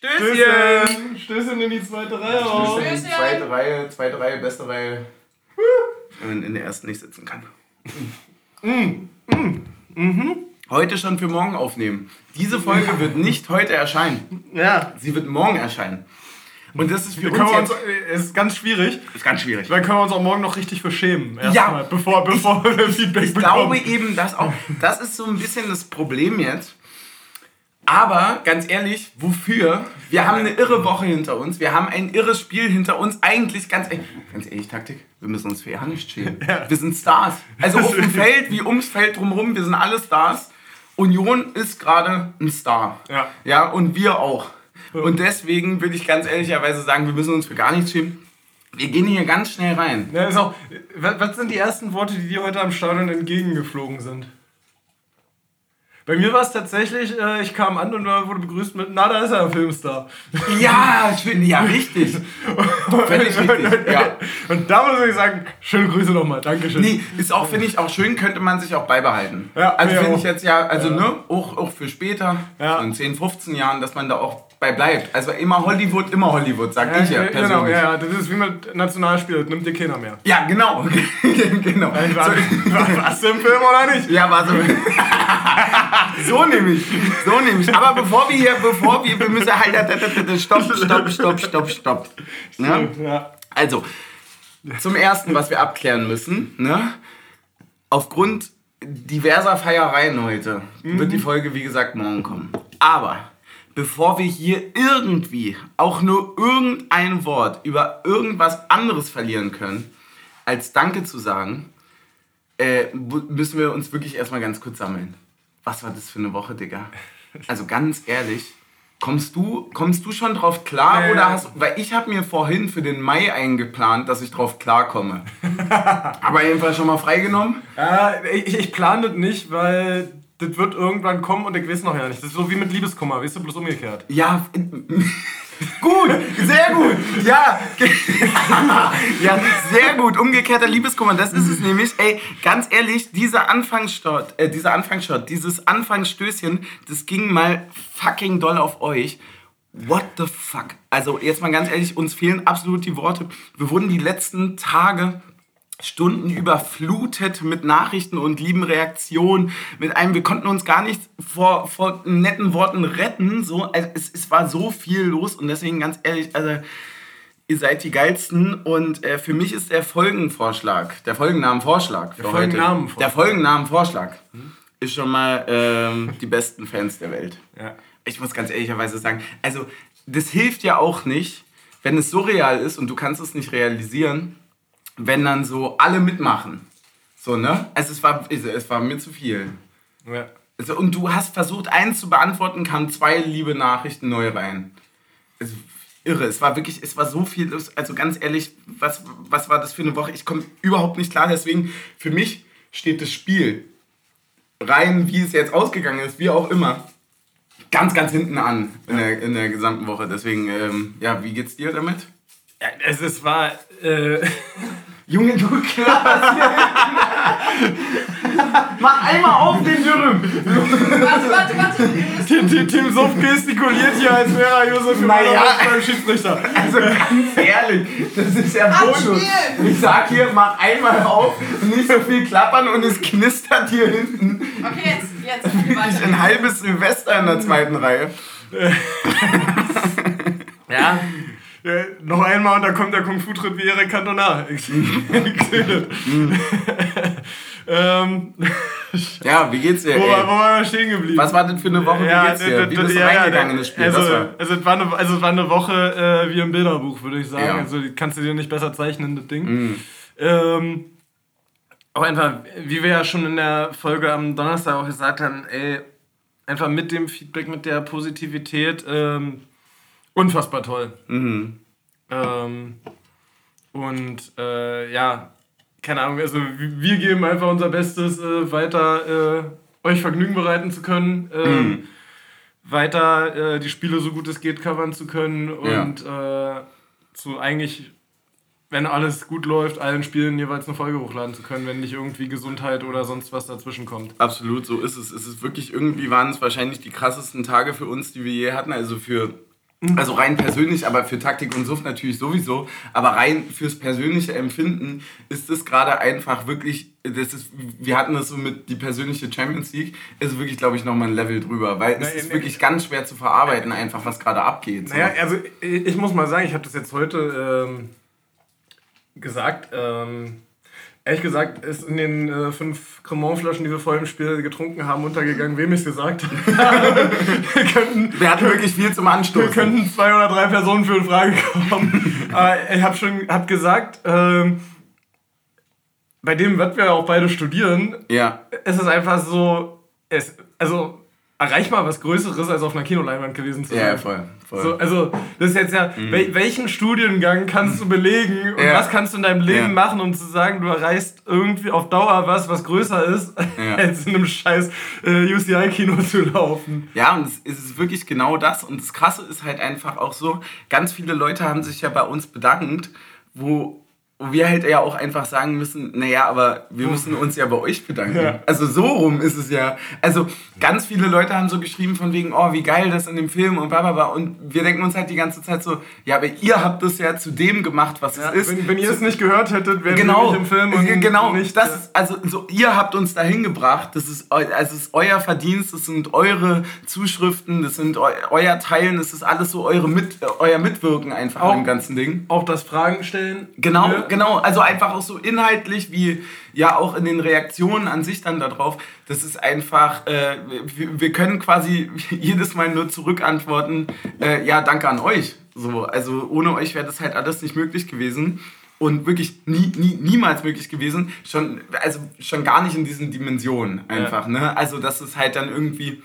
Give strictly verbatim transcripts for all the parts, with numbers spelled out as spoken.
Stößchen! Stößchen in die zweite Reihe auch. Stößchen in die zweite Reihe, zweite Reihe, beste Reihe. Wenn man in der ersten nicht sitzen kann. Mm. Mm. Mhm. Heute schon für morgen aufnehmen. Diese Folge wird nicht heute erscheinen. Ja. Sie wird morgen erscheinen. Und das ist für uns, uns jetzt... Es ist ganz schwierig. Ist ganz schwierig. Dann können wir uns auch morgen noch richtig für schämen. Erst ja. Mal, bevor, bevor ich, wir Feedback ich bekommen. Ich glaube eben, dass auch... Das ist so ein bisschen das Problem jetzt. Aber, ganz ehrlich, wofür? Wir haben eine irre Woche hinter uns. Wir haben ein irres Spiel hinter uns. Eigentlich, ganz ehrlich, ganz ehrlich, Taktik, wir müssen uns für ja nicht schämen. Ja. Wir sind Stars. Also auf dem Feld wie ums Feld drumherum, wir sind alle Stars. Union ist gerade ein Star. Ja. Ja, und wir auch. Und deswegen würde ich ganz ehrlicherweise sagen, wir müssen uns für gar nichts schämen. Wir gehen hier ganz schnell rein. Ja, ist auch, was sind die ersten Worte, die dir heute am Stadion entgegengeflogen sind? Bei mir war es tatsächlich, äh, ich kam an und wurde begrüßt mit, na, da ist er, Filmstar. Ja, schön, ja, richtig. Völlig richtig, ja. Und da muss ich sagen, schöne Grüße nochmal, Dankeschön. Nee, ist auch, finde ich, auch schön, könnte man sich auch beibehalten. Ja, also finde ich jetzt ja, also ja. ne, auch, auch für später, ja. so in zehn, fünfzehn Jahren, dass man da auch bei bleibt. Also immer Hollywood, immer Hollywood, sag ja, ich ja persönlich. Genau, ja, das ist wie mit Nationalspiel, das nimmt dir keiner mehr. Ja, genau. genau. War, war, warst du im Film oder nicht? Ja, war so. so nämlich, so nämlich. Aber bevor wir hier, bevor wir, wir müssen halt, stopp, stopp, stopp, stopp, stopp. Ne? Ja. Also, zum Ersten, was wir abklären müssen, ne? Aufgrund diverser Feiereien heute mhm. wird die Folge, wie gesagt, morgen kommen. Aber bevor wir hier irgendwie auch nur irgendein Wort über irgendwas anderes verlieren können, als Danke zu sagen, äh, müssen wir uns wirklich erstmal ganz kurz sammeln. Was war das für eine Woche, Digga? Also ganz ehrlich, kommst du, kommst du schon drauf klar? Äh, oder hast, weil ich habe mir vorhin für den Mai eingeplant, dass ich drauf klarkomme. Aber jedenfalls schon mal freigenommen? Ja, ich, ich plane das nicht, weil das wird irgendwann kommen und ich weiß noch ja nicht. Das ist so wie mit Liebeskummer, weißt du, bloß umgekehrt. Ja, gut, sehr gut. Ja, ja, sehr gut. Umgekehrter Liebeskummer, das ist es nämlich. Ey, ganz ehrlich, dieser Anfangsshot, äh, dieser Anfangsshot, dieses Anfangsstößchen, das ging mal fucking doll auf euch. What the fuck? Also jetzt mal ganz ehrlich, uns fehlen absolut die Worte. Wir wurden die letzten Tage, Stunden überflutet mit Nachrichten und lieben Reaktionen, mit einem, wir konnten uns gar nicht vor, vor netten Worten retten, so, also es, es war so viel los und deswegen ganz ehrlich, also ihr seid die Geilsten und äh, für mich ist der Folgenvorschlag, der Folgennamenvorschlag für der heute, Folgennamenvorschlag. der Folgennamenvorschlag hm? ist schon mal ähm, die besten Fans der Welt. Ja. Ich muss ganz ehrlicherweise sagen, also das hilft ja auch nicht, wenn es so real ist und du kannst es nicht realisieren, wenn dann so alle mitmachen. So, ne? Also es war, es war mir zu viel. Ja. Also, und du hast versucht, eins zu beantworten, kamen zwei liebe Nachrichten neu rein. Also, irre. Es war wirklich, es war so viel los. Also ganz ehrlich, was, was war das für eine Woche? Ich komme überhaupt nicht klar. Deswegen, für mich steht das Spiel rein, wie es jetzt ausgegangen ist, wie auch immer, ganz, ganz hinten an in der, in der gesamten Woche. Deswegen, ähm, ja, wie geht's dir damit? Ja, es, es war... Äh Junge, du klapperst hier. Mach einmal auf den Dürüm. Warte, warte, warte. Tim, Tim Suff gestikuliert hier, als wäre er Josef naja, beim Schiedsrichter. Also ganz ehrlich, das ist ja Bonus. Ich sag hier, mach einmal auf, nicht so viel klappern und es knistert hier hinten. Okay, jetzt, jetzt. Weiter. Ein halbes Silvester in der zweiten Reihe. Ja. Ja, noch einmal und da kommt der Kung-Fu-Tritt wie Eric Cantona. Ich, ich sehe das. ähm, ja, wie geht's dir? Wo, wo waren wir stehen geblieben? Was war das für eine Woche? Wie ja, geht's dir? Wie das, bist du ja, reingegangen in das Spiel? Also, war? Also, es war eine, also es war eine Woche äh, wie im Bilderbuch, würde ich sagen. Ja. Also kannst du dir nicht besser zeichnen, das Ding. Mm. Ähm, auch einfach, wie wir ja schon in der Folge am Donnerstag auch gesagt haben, ey, einfach mit dem Feedback, mit der Positivität, ähm, unfassbar toll. Mhm. Ähm, und äh, ja, keine Ahnung, also wir geben einfach unser Bestes, äh, weiter äh, euch Vergnügen bereiten zu können, äh, mhm. weiter äh, die Spiele so gut es geht covern zu können und ja. äh, zu eigentlich, wenn alles gut läuft, allen Spielen jeweils eine Folge hochladen zu können, wenn nicht irgendwie Gesundheit oder sonst was dazwischen kommt. Absolut, so ist es. Es ist wirklich, irgendwie waren es wahrscheinlich die krassesten Tage für uns, die wir je hatten, also für Also rein persönlich, aber für Taktik und Suff natürlich sowieso. Aber rein fürs persönliche Empfinden ist es gerade einfach wirklich, das ist, wir hatten das so mit die persönliche Champions League, ist wirklich, glaube ich, nochmal ein Level drüber. Weil es ist wirklich ganz schwer zu verarbeiten, einfach was gerade abgeht. So. Naja, also ich muss mal sagen, ich habe das jetzt heute ähm, gesagt, ähm, ehrlich gesagt ist in den äh, fünf Cremant-Flaschen, die wir vor dem Spiel getrunken haben, untergegangen, wem ich es gesagt habe. wir, könnten, wir hatten wirklich viel zum Anstoßen. Wir könnten zwei oder drei Personen für in Frage kommen. Aber ich habe schon hab gesagt, ähm, bei dem wird wir auch beide studieren. Ja. Es ist einfach so, es, also erreich mal was Größeres als auf einer Kinoleinwand gewesen zu sein. Ja, voll. voll. So, also, das ist jetzt ja, mhm. wel, welchen Studiengang kannst du belegen und ja. was kannst du in deinem Leben ja. machen, um zu sagen, du erreichst irgendwie auf Dauer was, was größer ist, ja. als in einem scheiß äh, U C I-Kino zu laufen. Ja, und es ist wirklich genau das. Und das Krasse ist halt einfach auch so, ganz viele Leute haben sich ja bei uns bedankt, wo Wo wir halt ja auch einfach sagen müssen, naja, aber wir müssen uns ja bei euch bedanken. Ja. Also so rum ist es ja. Also ganz viele Leute haben so geschrieben von wegen, oh, wie geil das in dem Film und bla bla bla. Und wir denken uns halt die ganze Zeit so, ja, aber ihr habt es ja zu dem gemacht, was ja, es ist. Wenn, wenn ihr es nicht gehört hättet, wären genau, wir nicht im Film. Und genau, nicht, das ist, also so, ihr habt uns dahin gebracht. Das ist, also es ist euer Verdienst, das sind eure Zuschriften, das sind eu, euer Teilen, das ist alles so eure Mit, euer Mitwirken einfach auch, an dem ganzen Ding. Auch das Fragen stellen. Genau, ja. Genau, also einfach auch so inhaltlich wie ja auch in den Reaktionen an sich dann darauf, das ist einfach, äh, wir, wir können quasi jedes Mal nur zurückantworten, äh, ja, danke an euch. So, also ohne euch wäre das halt alles nicht möglich gewesen und wirklich nie, nie, niemals möglich gewesen, schon, also schon gar nicht in diesen Dimensionen einfach, ja. Ne? Also dass es halt dann irgendwie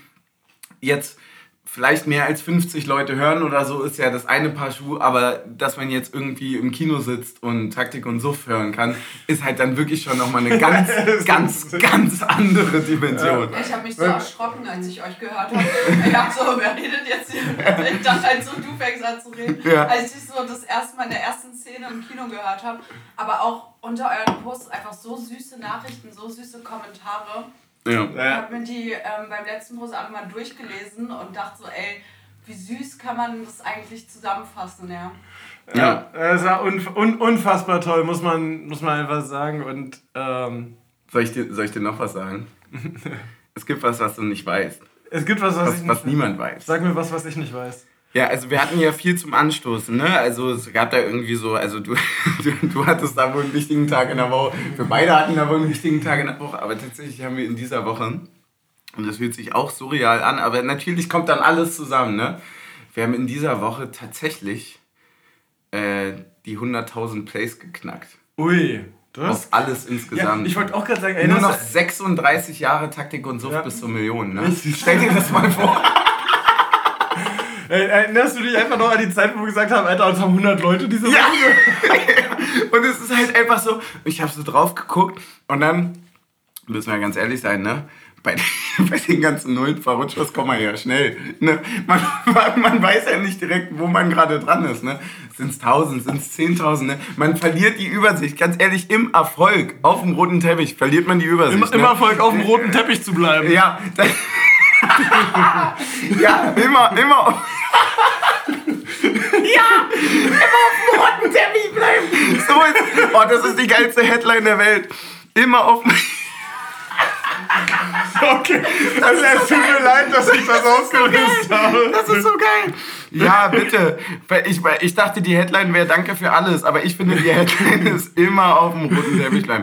jetzt vielleicht mehr als fünfzig Leute hören oder so, ist ja das eine Paar Schuhe, aber dass man jetzt irgendwie im Kino sitzt und Taktik und Suff hören kann, ist halt dann wirklich schon nochmal eine ganz, ganz, ganz andere Dimension. Ja. Ich habe mich so erschrocken, als ich euch gehört habe. Ich dachte so, wer redet jetzt hier? Ich dachte halt so, du fängst an zu reden. Ja. Als ich so das erste Mal in der ersten Szene im Kino gehört habe, aber auch unter euren Posts einfach so süße Nachrichten, so süße Kommentare. Ja. Ich habe mir die ähm, beim letzten Post einfach mal durchgelesen und dachte so, ey, wie süß kann man das eigentlich zusammenfassen, ja. Ja, das war unf- un- unfassbar toll, muss man, muss man einfach sagen. Und, ähm soll, ich dir, soll ich dir noch was sagen? Es gibt was, was du nicht weißt. Es gibt was, was, was, ich nicht was niemand weiß. Sag mir was, was ich nicht weiß. Ja, also wir hatten ja viel zum Anstoßen, ne? Also es gab da irgendwie so, also du, du, du hattest da wohl einen wichtigen Tag in der Woche. Wir beide hatten da wohl einen wichtigen Tag in der Woche, aber tatsächlich haben wir in dieser Woche, und das fühlt sich auch surreal an, aber natürlich kommt dann alles zusammen, ne? Wir haben in dieser Woche tatsächlich äh, die hunderttausend Plays geknackt. Ui. Das? Auf alles insgesamt. Ja, ich wollte auch gerade sagen, ey, nur noch sechsunddreißig Jahre Taktik und Suff ja. bis zur Million, ne? Stell dir das mal vor. Erinnerst du dich einfach noch an die Zeit, wo wir gesagt haben, Alter, uns haben hundert Leute diese ja. Und es ist halt einfach so, ich habe so drauf geguckt und dann, müssen wir ganz ehrlich sein, ne? Bei, bei den ganzen Nullen verrutscht das Komma ja schnell. Ne? Man, man weiß ja nicht direkt, wo man gerade dran ist. Ne? Sind es tausend, sind es zehntausend? Ne? Man verliert die Übersicht. Ganz ehrlich, im Erfolg auf dem roten Teppich verliert man die Übersicht. Im, ne? Im Erfolg auf dem roten Teppich zu bleiben. Ja, ja, immer, immer. Ja, immer auf dem roten Teppich bleiben. So ist, oh, das ist die geilste Headline der Welt. Immer auf dem... Okay, also es tut mir leid, dass ich das ausgelöst habe. Das ist so geil. Ja, bitte. Ich, ich dachte, die Headline wäre Danke für alles, aber ich finde, die Headline ist immer auf dem roten Teppich bleiben.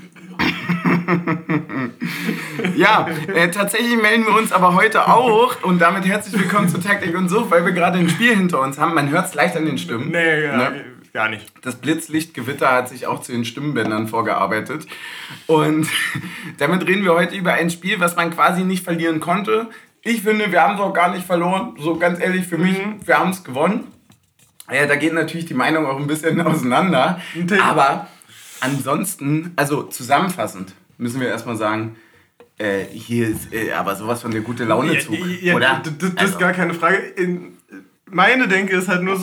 Ja, äh, tatsächlich melden wir uns aber heute auch und damit herzlich willkommen zu Taktik und Suff, weil wir gerade ein Spiel hinter uns haben. Man hört es leicht an den Stimmen. Nee, ja, ne? Gar nicht. Das Blitzlichtgewitter hat sich auch zu den Stimmbändern vorgearbeitet. Und damit reden wir heute über ein Spiel, was man quasi nicht verlieren konnte. Ich finde, wir haben es auch gar nicht verloren. So ganz ehrlich, für mich, mhm. wir haben es gewonnen. Ja, da geht natürlich die Meinung auch ein bisschen auseinander. Aber ansonsten, also zusammenfassend, müssen wir erstmal sagen, äh, hier ist äh, aber sowas von der gute Laune Zug, ja, ja, oder? Das, das also. ist gar keine Frage. In, meine Denke ist halt nur so,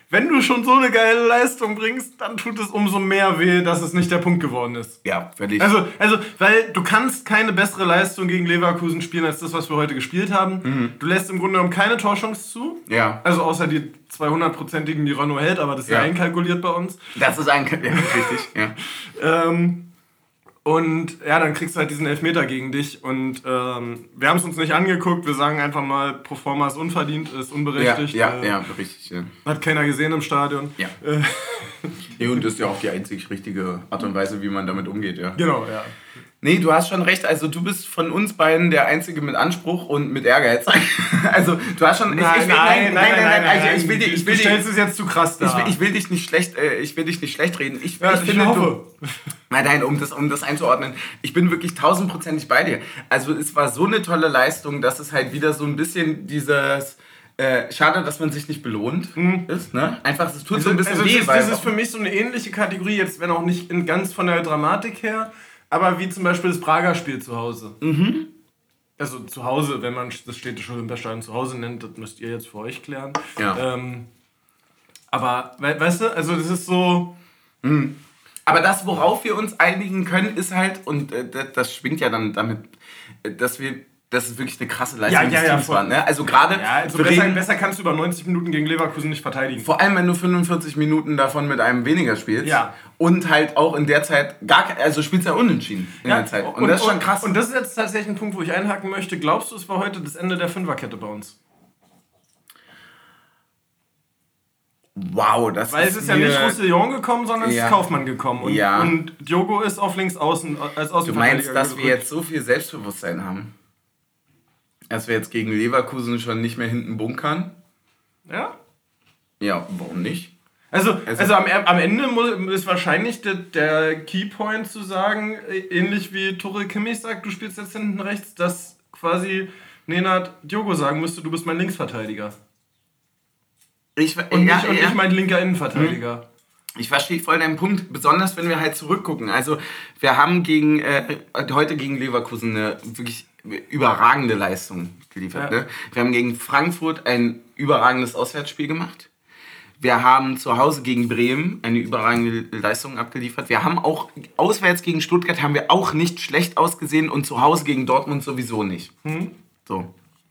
wenn du schon so eine geile Leistung bringst, dann tut es umso mehr weh, dass es nicht der Punkt geworden ist. Ja, völlig. Also, also, weil du kannst keine bessere Leistung gegen Leverkusen spielen, als das, was wir heute gespielt haben. Mhm. Du lässt im Grunde genommen keine Torchance zu. Ja. Also außer die zweihundertprozentigen, die Renault hält, aber das ist ja, ja einkalkuliert bei uns. Das ist einkalkuliert, ja, richtig, ja. ähm, Und ja, dann kriegst du halt diesen Elfmeter gegen dich. Und ähm, wir haben es uns nicht angeguckt. Wir sagen einfach mal, Proforma ist unverdient, ist unberechtigt. Ja, ja, äh, ja richtig. Ja. Hat keiner gesehen im Stadion. Ja. Äh. Nee, und das ist ja auch die einzig richtige Art und Weise, wie man damit umgeht. Ja. Genau, ja. Nee, du hast schon recht. Also du bist von uns beiden der Einzige mit Anspruch und mit Ehrgeiz. Also du hast schon... Nein, ich, ich, nein, nein, nein, nein, nein, nein, nein, also, ich will, ich will, du stellst es jetzt zu krass dar. Ich will, ich will dich nicht schlecht, äh, ich will dich nicht schlecht reden. Ich, ja, ich, ich finde, hoffe. Du, nein, nein, um das, um das einzuordnen. Ich bin wirklich tausendprozentig bei dir. Also es war so eine tolle Leistung, dass es halt wieder so ein bisschen dieses... Äh, schade, dass man sich nicht belohnt mhm. ist, ne? Einfach, es tut also, so ein bisschen also weh. Das, weil das ist für mich so eine ähnliche Kategorie, jetzt wenn auch nicht in ganz von der Dramatik her, aber wie zum Beispiel das Prager Spiel zu Hause. Mhm. Also zu Hause, wenn man das städtische Olympiastadion zu Hause nennt, das müsst ihr jetzt für euch klären. Ja. Ähm, aber, we weißt du, also das ist so... Mhm. Aber das, worauf wir uns einigen können, ist halt, und äh, das, das schwingt ja dann damit, äh, dass wir... Das ist wirklich eine krasse Leistung ja, ja, des ja, Teams war. Ne? Also gerade ja, also besser, reden, besser kannst du über neunzig Minuten gegen Leverkusen nicht verteidigen. Vor allem, wenn du fünfundvierzig Minuten davon mit einem weniger spielst. Ja. Und halt auch in der Zeit gar also spielst ja unentschieden in ja, der Zeit. Und, und das ist schon krass. Und das ist jetzt tatsächlich ein Punkt, wo ich einhaken möchte. Glaubst du, es war heute das Ende der Fünferkette bei uns? Wow, das Weil ist es ist ja nicht Roussillon gekommen, sondern es ja. ist Kaufmann gekommen. Und, ja. und Diogo ist auf links außen als Außenverteidiger. Du meinst, dass gedrückt. Wir jetzt so viel Selbstbewusstsein haben? Dass wir jetzt gegen Leverkusen schon nicht mehr hinten bunkern? Ja. Ja, warum nicht? Also, also, also am, am Ende ist wahrscheinlich der, der Keypoint zu sagen, ähnlich wie Torre Kimmich sagt, du spielst jetzt hinten rechts, dass quasi Nenad Diogo sagen müsste, du bist mein Linksverteidiger. Ich, und, ja, nicht, und ja. nicht mein linker Innenverteidiger. Ich verstehe voll deinen Punkt, besonders wenn wir halt zurückgucken. Also wir haben gegen äh, heute gegen Leverkusen eine wirklich überragende Leistung geliefert. Ja. Ne? Wir haben gegen Frankfurt ein überragendes Auswärtsspiel gemacht. Wir haben zu Hause gegen Bremen eine überragende Leistung abgeliefert. Wir haben auch auswärts gegen Stuttgart haben wir auch nicht schlecht ausgesehen und zu Hause gegen Dortmund sowieso nicht. Mhm. So.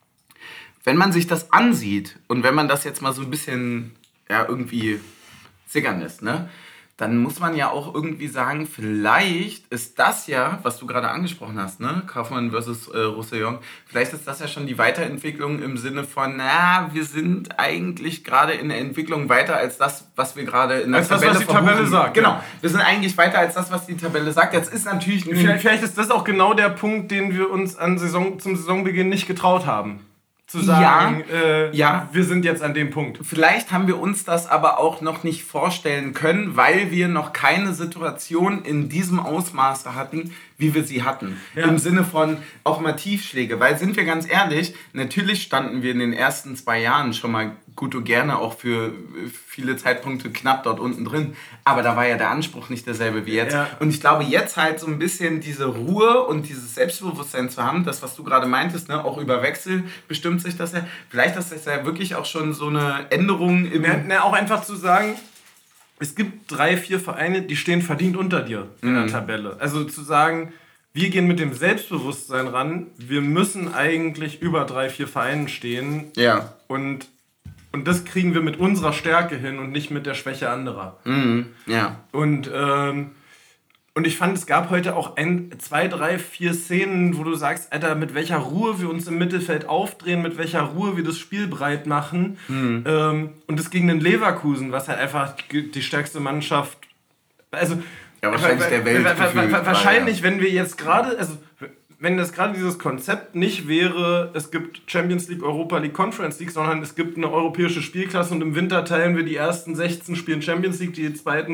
Wenn man sich das ansieht und wenn man das jetzt mal so ein bisschen ja, irgendwie sickern lässt, ne? Dann muss man ja auch irgendwie sagen, vielleicht ist das ja, was du gerade angesprochen hast, ne? Kaufmann versus äh, Roussillon, vielleicht ist das ja schon die Weiterentwicklung im Sinne von, na, wir sind eigentlich gerade in der Entwicklung weiter als das, was wir gerade in der als Tabelle das, was die verbuchen. Tabelle sagt. Genau, wir sind eigentlich weiter als das, was die Tabelle sagt. Jetzt ist natürlich... Vielleicht, vielleicht ist das auch genau der Punkt, den wir uns an Saison, zum Saisonbeginn nicht getraut haben. Zu sagen, ja, äh, ja. wir sind jetzt an dem Punkt. Vielleicht haben wir uns das aber auch noch nicht vorstellen können, weil wir noch keine Situation in diesem Ausmaße hatten, wie wir sie hatten. Ja. Im Sinne von auch mal Tiefschläge. Weil, sind wir ganz ehrlich, natürlich standen wir in den ersten zwei Jahren schon mal gut und gerne auch für viele Zeitpunkte knapp dort unten drin. Aber da war ja der Anspruch nicht derselbe wie jetzt. Ja. Und ich glaube, jetzt halt so ein bisschen diese Ruhe und dieses Selbstbewusstsein zu haben, das, was du gerade meintest, ne, auch über Wechsel bestimmt sich das ja. Vielleicht ist das ja wirklich auch schon so eine Änderung im... Ja, na, auch einfach zu sagen, es gibt drei, vier Vereine, die stehen verdient unter dir in mhm. der Tabelle. Also zu sagen, wir gehen mit dem Selbstbewusstsein ran, wir müssen eigentlich über drei, vier Vereinen stehen. Ja. Und, und das kriegen wir mit unserer Stärke hin und nicht mit der Schwäche anderer. Mhm. Ja. Und, ähm, und ich fand, es gab heute auch ein, zwei, drei, vier Szenen, wo du sagst, Alter, mit welcher Ruhe wir uns im Mittelfeld aufdrehen, mit welcher Ruhe wir das Spiel breit machen. Mhm. Ähm, und das gegen den Leverkusen, was halt einfach die stärkste Mannschaft... Also, ja, wahrscheinlich der Welt. Wahrscheinlich, wenn wir jetzt gerade... Also, wenn das gerade dieses Konzept nicht wäre, es gibt Champions League, Europa League, Conference League, sondern es gibt eine europäische Spielklasse und im Winter teilen wir die ersten sechzehn spielen Champions League, die zweiten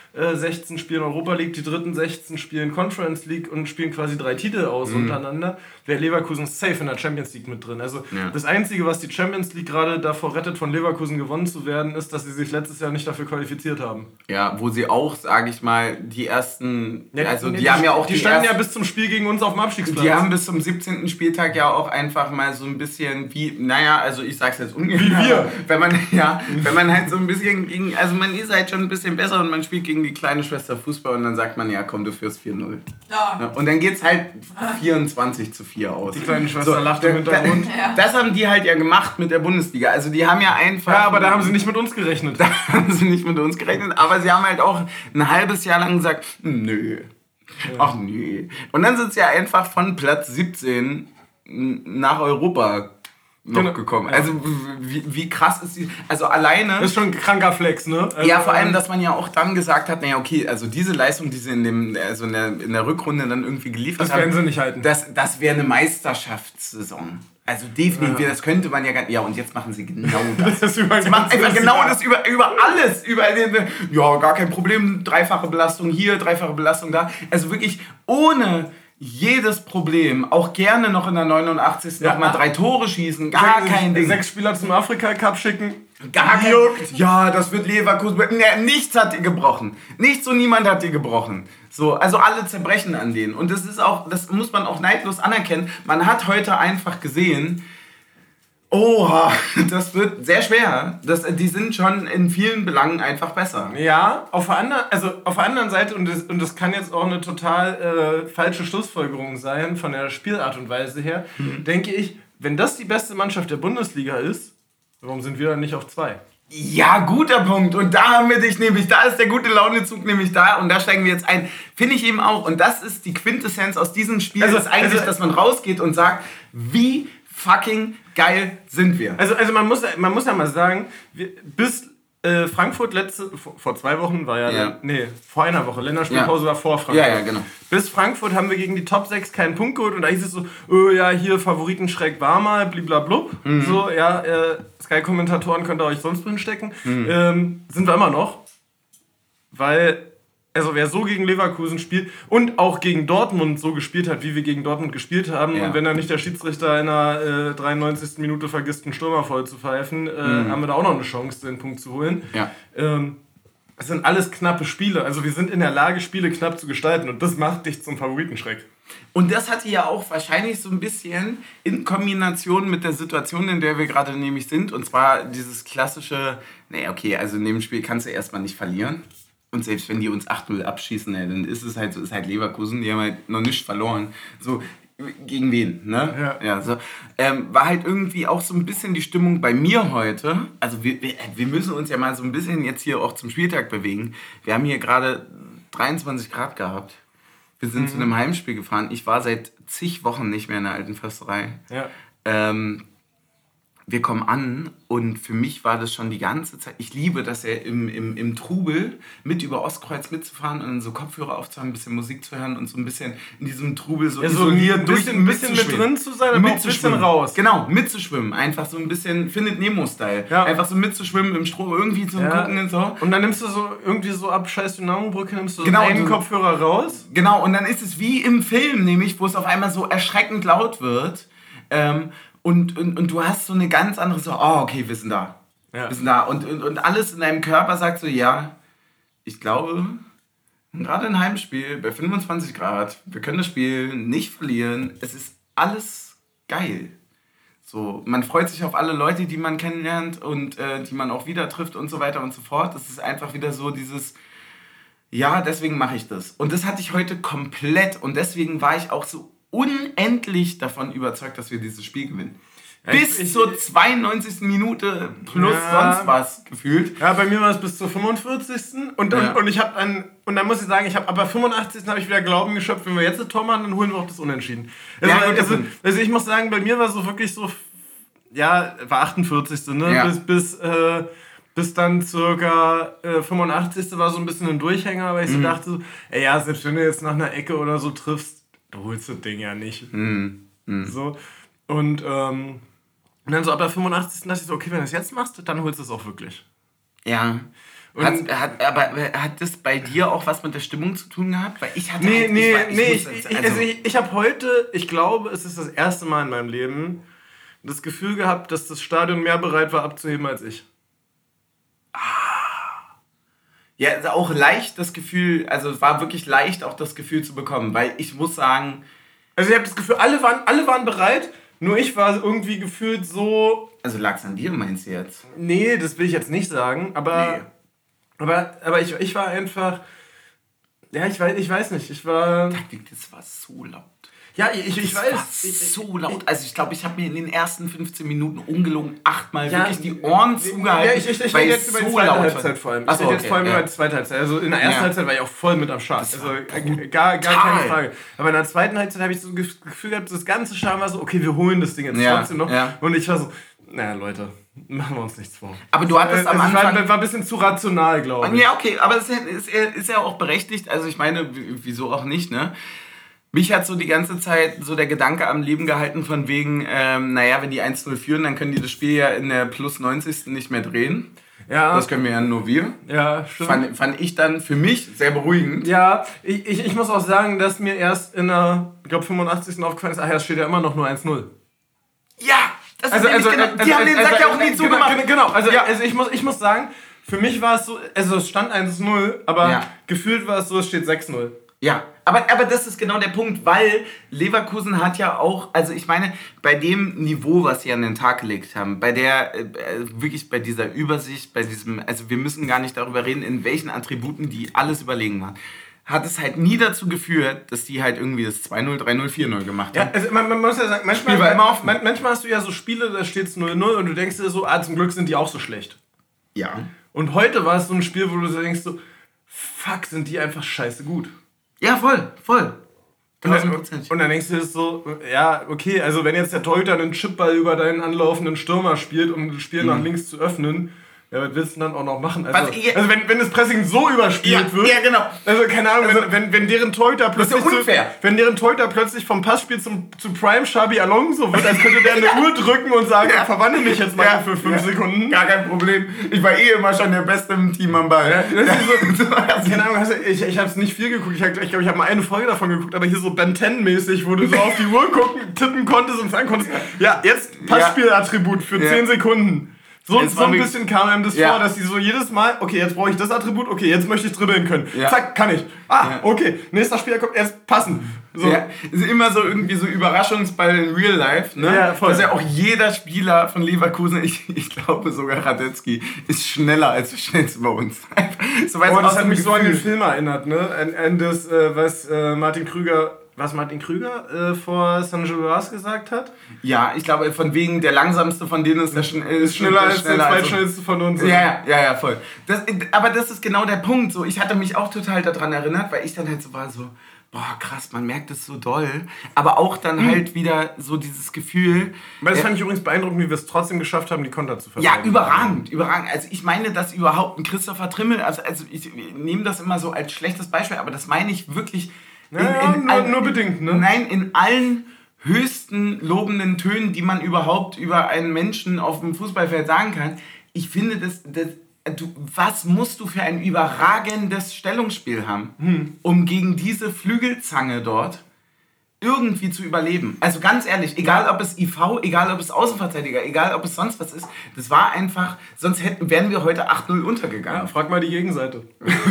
äh, sechzehn spielen Europa League, die dritten sechzehn spielen Conference League und spielen quasi drei Titel aus mhm. untereinander, wäre Leverkusen safe in der Champions League mit drin. Also ja. das Einzige, was die Champions League gerade davor rettet, von Leverkusen gewonnen zu werden, ist, dass sie sich letztes Jahr nicht dafür qualifiziert haben. Ja, wo sie auch, sage ich mal, die ersten... Ja, also die, die, die haben ja auch die, die standen ersten, ja bis zum Spiel gegen uns auf dem Abstiegsplatz. Die haben bis zum siebzehnten Spieltag ja auch einfach mal so ein bisschen wie, naja, also ich sag's jetzt ungefähr. Wie wir. Wenn man, ja, wenn man halt so ein bisschen gegen, also man ist halt schon ein bisschen besser und man spielt gegen die kleine Schwester Fußball und dann sagt man, ja komm, du führst vier null. Ja. Und dann geht's halt vierundzwanzig zu vier aus. Die kleine Schwester so, lacht im Hintergrund. Ja. Das haben die halt ja gemacht mit der Bundesliga. Also die haben ja einfach... Ja, aber da haben sie nicht mit uns gerechnet. Da haben sie nicht mit uns gerechnet, aber sie haben halt auch ein halbes Jahr lang gesagt, nö. Ja. Ach nö. Und dann sind sie ja einfach von Platz siebzehn nach Europa noch genau. gekommen. Also wie, wie krass ist die... Also alleine... Das ist schon ein kranker Flex, ne? Also ja, vor allem, dass man ja auch dann gesagt hat, naja, okay, also diese Leistung, die sie in, dem, also in, der, in der Rückrunde dann irgendwie geliefert haben... Das werden sie nicht halten. Das, das wäre eine Meisterschaftssaison. Also definitiv, ja. das könnte man ja gar nicht... Ja, und jetzt machen sie genau das. das sie machen einfach genau das über, über alles. Über, ja, gar kein Problem. Dreifache Belastung hier, dreifache Belastung da. Also wirklich ohne... jedes Problem, auch gerne noch in der neunundachtzigsten Ja. nochmal drei Tore schießen, gar sechs, kein Ding. Sechs Spieler zum Afrika-Cup schicken, gar kein Juckt. Ja, das wird Leverkusen. Nee, nichts hat die gebrochen. Nichts und niemand hat die gebrochen. So, also alle zerbrechen an denen. Und das ist auch, das muss man auch neidlos anerkennen. Man hat heute einfach gesehen, oha, das wird sehr schwer. Das, die sind schon in vielen Belangen einfach besser. Ja, auf der anderen, also auf der anderen Seite, und das, und das kann jetzt auch eine total äh, falsche Schlussfolgerung sein, von der Spielart und Weise her, mhm. denke ich, wenn das die beste Mannschaft der Bundesliga ist, warum sind wir dann nicht auf zwei? Ja, guter Punkt. Und da haben wir dich nämlich, da ist der gute Launezug nämlich da und da steigen wir jetzt ein. Finde ich eben auch. Und das ist die Quintessenz aus diesem Spiel, also, ist eigentlich, also, dass man rausgeht und sagt, wie fucking geil sind wir. Also, also man, muss, man muss ja mal sagen, wir, bis äh, Frankfurt letzte, vor, vor zwei Wochen war ja, ja. nee, vor einer Woche, Länderspielpause ja. war vor Frankfurt. Ja, ja, genau. Bis Frankfurt haben wir gegen die Top sechs keinen Punkt geholt und da hieß es so, oh ja, hier Favoritenschreck war mal, bliblablub. Mhm. So, ja, äh, Sky-Kommentatoren könnt ihr euch sonst drin stecken. Mhm. Ähm, sind wir immer noch. Weil... Also wer so gegen Leverkusen spielt und auch gegen Dortmund so gespielt hat, wie wir gegen Dortmund gespielt haben, ja. und wenn dann nicht der Schiedsrichter in der äh, dreiundneunzigsten Minute vergisst, einen Stürmer voll zu pfeifen, äh, mhm. haben wir da auch noch eine Chance, den Punkt zu holen. Ja. Ähm, das sind alles knappe Spiele. Also wir sind in der Lage, Spiele knapp zu gestalten und das macht dich zum Favoritenschreck. Und das hatte ja auch wahrscheinlich so ein bisschen in Kombination mit der Situation, in der wir gerade nämlich sind, und zwar dieses klassische, naja, okay, also in dem Spiel kannst du erstmal nicht verlieren. Und selbst wenn die uns acht null abschießen, ey, dann ist es halt so, ist halt Leverkusen, die haben halt noch nicht verloren. So, gegen wen, ne? Ja. ja so. Ähm, war halt irgendwie auch so ein bisschen die Stimmung bei mir heute. Also wir, wir, wir müssen uns ja mal so ein bisschen jetzt hier auch zum Spieltag bewegen. Wir haben hier gerade dreiundzwanzig Grad gehabt. Wir sind mhm. zu einem Heimspiel gefahren. Ich war seit zig Wochen nicht mehr in der alten Försterei. Ja. Ähm, wir kommen an und für mich war das schon die ganze Zeit, ich liebe das ja im, im, im Trubel mit über Ostkreuz mitzufahren und so Kopfhörer aufzuhaben, ein bisschen Musik zu hören und so ein bisschen in diesem Trubel so ja, isoliert, so ein bisschen, durch, ein bisschen mit drin zu sein, aber auch ein bisschen raus. Genau, mitzuschwimmen, einfach so ein bisschen Findet Nemo-Style. Ja. Einfach so mitzuschwimmen im Stroh, irgendwie zu ja. gucken und so. Und dann nimmst du so irgendwie so ab scheiß Dynamo-Brücke, nimmst du genau, so einen du, Kopfhörer raus. Genau, und dann ist es wie im Film nämlich, wo es auf einmal so erschreckend laut wird. Ähm, Und, und, und du hast so eine ganz andere, so, oh, okay, wir sind da. Ja. Wir sind da. Und, und, und alles in deinem Körper sagt so, ja, ich glaube, gerade ein Heimspiel bei fünfundzwanzig Grad, wir können das Spiel nicht verlieren. Es ist alles geil. So, man freut sich auf alle Leute, die man kennenlernt und äh, die man auch wieder trifft und so weiter und so fort. Das ist einfach wieder so dieses, ja, deswegen mache ich das. Und das hatte ich heute komplett und deswegen war ich auch so unendlich davon überzeugt, dass wir dieses Spiel gewinnen. Ja, bis ich, ich, zur zweiundneunzigsten Minute plus ja, sonst was gefühlt. Ja, bei mir war es bis zur fünfundvierzigsten Und, ja. und, und ich habe dann, und dann muss ich sagen, ich habe aber fünfundachtzigsten habe ich wieder Glauben geschöpft, wenn wir jetzt ein Tor machen, dann holen wir auch das Unentschieden. Also, ja, also, also ich muss sagen, bei mir war so wirklich so, ja, war achtundvierzigste Ne? Ja. Bis, bis, äh, bis dann circa äh, fünfundachtzigste war so ein bisschen ein Durchhänger, weil ich mhm. so dachte, so, ey, ja, selbst wenn du jetzt nach einer Ecke oder so triffst, du holst das Ding ja nicht. Mhm. Mhm. So. Und, ähm, und dann so ab der fünfundachtzigsten dachte ich so, okay, wenn du das jetzt machst, dann holst du es auch wirklich. Ja. Hat, hat, aber hat das bei dir auch was mit der Stimmung zu tun gehabt? Weil ich hatte Nee, halt, nee, ich, war, ich nee. muss Ich, jetzt, ich, also, also ich, ich habe heute, ich glaube, es ist das erste Mal in meinem Leben, das Gefühl gehabt, dass das Stadion mehr bereit war abzuheben als ich. ja, also auch leicht das Gefühl, also es war wirklich leicht auch das Gefühl zu bekommen, weil ich muss sagen... Also ich habe das Gefühl, alle waren, alle waren bereit, nur ich war irgendwie gefühlt so... Also lag's an dir, meinst du jetzt? Nee, das will ich jetzt nicht sagen, aber... Nee. Aber, aber ich, ich war einfach... Ja, ich weiß, ich weiß nicht, ich war... Das war so laut. Ja, ich, ich Das weiß. war Ich, so laut. Also ich glaube, ich habe mir in den ersten fünfzehn Minuten ungelogen achtmal Ja, wirklich die Ohren zugehalten. Ja, ich, ich, ich weil rede es jetzt über die so zweite laut Halbzeit war. vor allem. Ich Achso, rede jetzt okay, vor allem ja. über die zweite Halbzeit. Also in der ersten Ja. Halbzeit war ich auch voll mit am Start. Das Also war gar, gar keine brutal. Frage. Aber in der zweiten Halbzeit habe ich so das Gefühl gehabt, das ganze Scham war so, okay, wir holen das Ding jetzt Ja, trotzdem noch. ja. Und ich war so, naja Leute, machen wir uns nichts vor. Aber du hattest Äh, am es Anfang... war, war ein bisschen zu rational, glaube ich. Ja, okay, aber es ist, ist, ist ja auch berechtigt. Also ich meine, w- wieso auch nicht, ne? Mich hat so die ganze Zeit so der Gedanke am Leben gehalten von wegen, ähm, naja, wenn die eins null führen, dann können die das Spiel ja in der plus neunzigsten nicht mehr drehen. Ja, Das können wir ja nur wir. ja, stimmt. Fand, fand ich dann für mich sehr beruhigend. Ja, ich, ich, ich muss auch sagen, dass mir erst in der, ich glaube, fünfundachtzigsten aufgefallen ist, ach ja, es steht ja immer noch nur eins null. Ja, das Also, ist also, nämlich also, genau, die haben den also, Sack ja auch also, nie genau, zugemacht. Genau, also, Ja. also ich, muss, ich muss sagen, für mich war es so, also es stand eins null, aber Ja. gefühlt war es so, es steht sechs null. Ja, aber, aber das ist genau der Punkt, weil Leverkusen hat ja auch, also ich meine, bei dem Niveau, was sie an den Tag gelegt haben, bei der, äh, wirklich bei dieser Übersicht, bei diesem, also wir müssen gar nicht darüber reden, in welchen Attributen die alles überlegen waren, hat es halt nie dazu geführt, dass die halt irgendwie das zwei null, drei null, vier null gemacht haben. Ja, also man, man muss ja sagen, manchmal, Spiel war immer offen. man, manchmal hast du ja so Spiele, da steht es null null und du denkst dir so, ah, zum Glück sind die auch so schlecht. Ja. Und heute war es so ein Spiel, wo du so denkst so, fuck, sind die einfach scheiße gut. Ja, voll, voll. Und dann, und dann denkst du dir so, ja, okay, also wenn jetzt der Torhüter einen Chipball über deinen anlaufenden Stürmer spielt, um das Spiel Mhm. nach links zu öffnen, ja, was willst du dann auch noch machen? Also, Was ich- also wenn, wenn das Pressing so überspielt Ja, wird, ja, genau. also keine Ahnung, Also, wenn, wenn, wenn deren Torhüter plötzlich ja unfair. Zu, wenn deren Torhüter plötzlich vom Passspiel zum, zu Prime Xabi Alonso wird, als könnte der eine Uhr drücken und sagen, Ja. verwandle mich jetzt mal Ja, für fünf ja. Sekunden. Gar kein Problem. Ich war eh immer schon der Beste im Team am Ball. Ja, das ist so, keine Ahnung, hast du- ich, ich habe es nicht viel geguckt. Ich glaube, ich, glaub, ich habe mal eine Folge davon geguckt, aber hier so Ben ten-mäßig, wo du so auf die Uhr gucken, tippen konntest und sagen konntest, ja, jetzt Passspielattribut für Ja. zehn Sekunden. So, Es so war ein wirklich- bisschen kam einem das Ja. vor, dass die so jedes Mal, okay, jetzt brauche ich das Attribut, okay, jetzt möchte ich dribbeln können. Ja. Zack, kann ich. Ah, Ja. okay, nächster Spieler kommt erst passen. So. Ja, ist immer so irgendwie so Überraschungsball in Real Life, ne? Ja, voll. Dass ja auch jeder Spieler von Leverkusen, ich, ich glaube sogar Radetzky, ist schneller als der schnellste bei uns. So, weißt Oh, du, das aus hat dem mich so an den Gefühl. Film erinnert, ne? An, an das, äh, was äh, Martin Krüger, was Martin Krüger äh, vor San Gilbertas gesagt hat. Ja, ich glaube, von wegen der langsamste von denen ist der schn ist Schneller als der als- zweitschnellste von uns. Ja, ja, ja, ja, voll. Das, aber das ist genau der Punkt. So, ich hatte mich auch total daran erinnert, weil ich dann halt so war so, boah, krass, man merkt es so doll. Aber auch dann halt wieder so dieses Gefühl. Weil das äh, fand ich übrigens beeindruckend, wie wir es trotzdem geschafft haben, die Konter zu Ja, vermeiden. überragend, überragend. Also ich meine, dass überhaupt ein Christopher Trimmel, also, also ich nehme das immer so als schlechtes Beispiel, aber das meine ich wirklich Ja, ja, nur- nur bedingt, ne? Nein, in allen höchsten lobenden Tönen, die man überhaupt über einen Menschen auf dem Fußballfeld sagen kann. Ich finde, das, das du, was musst du für ein überragendes Stellungsspiel haben, Hm. um gegen diese Flügelzange dort irgendwie zu überleben. Also ganz ehrlich, egal ob es I V, egal ob es Außenverteidiger, egal ob es sonst was ist, das war einfach, sonst hätten, wären wir heute acht null untergegangen. Ja, frag mal die Gegenseite.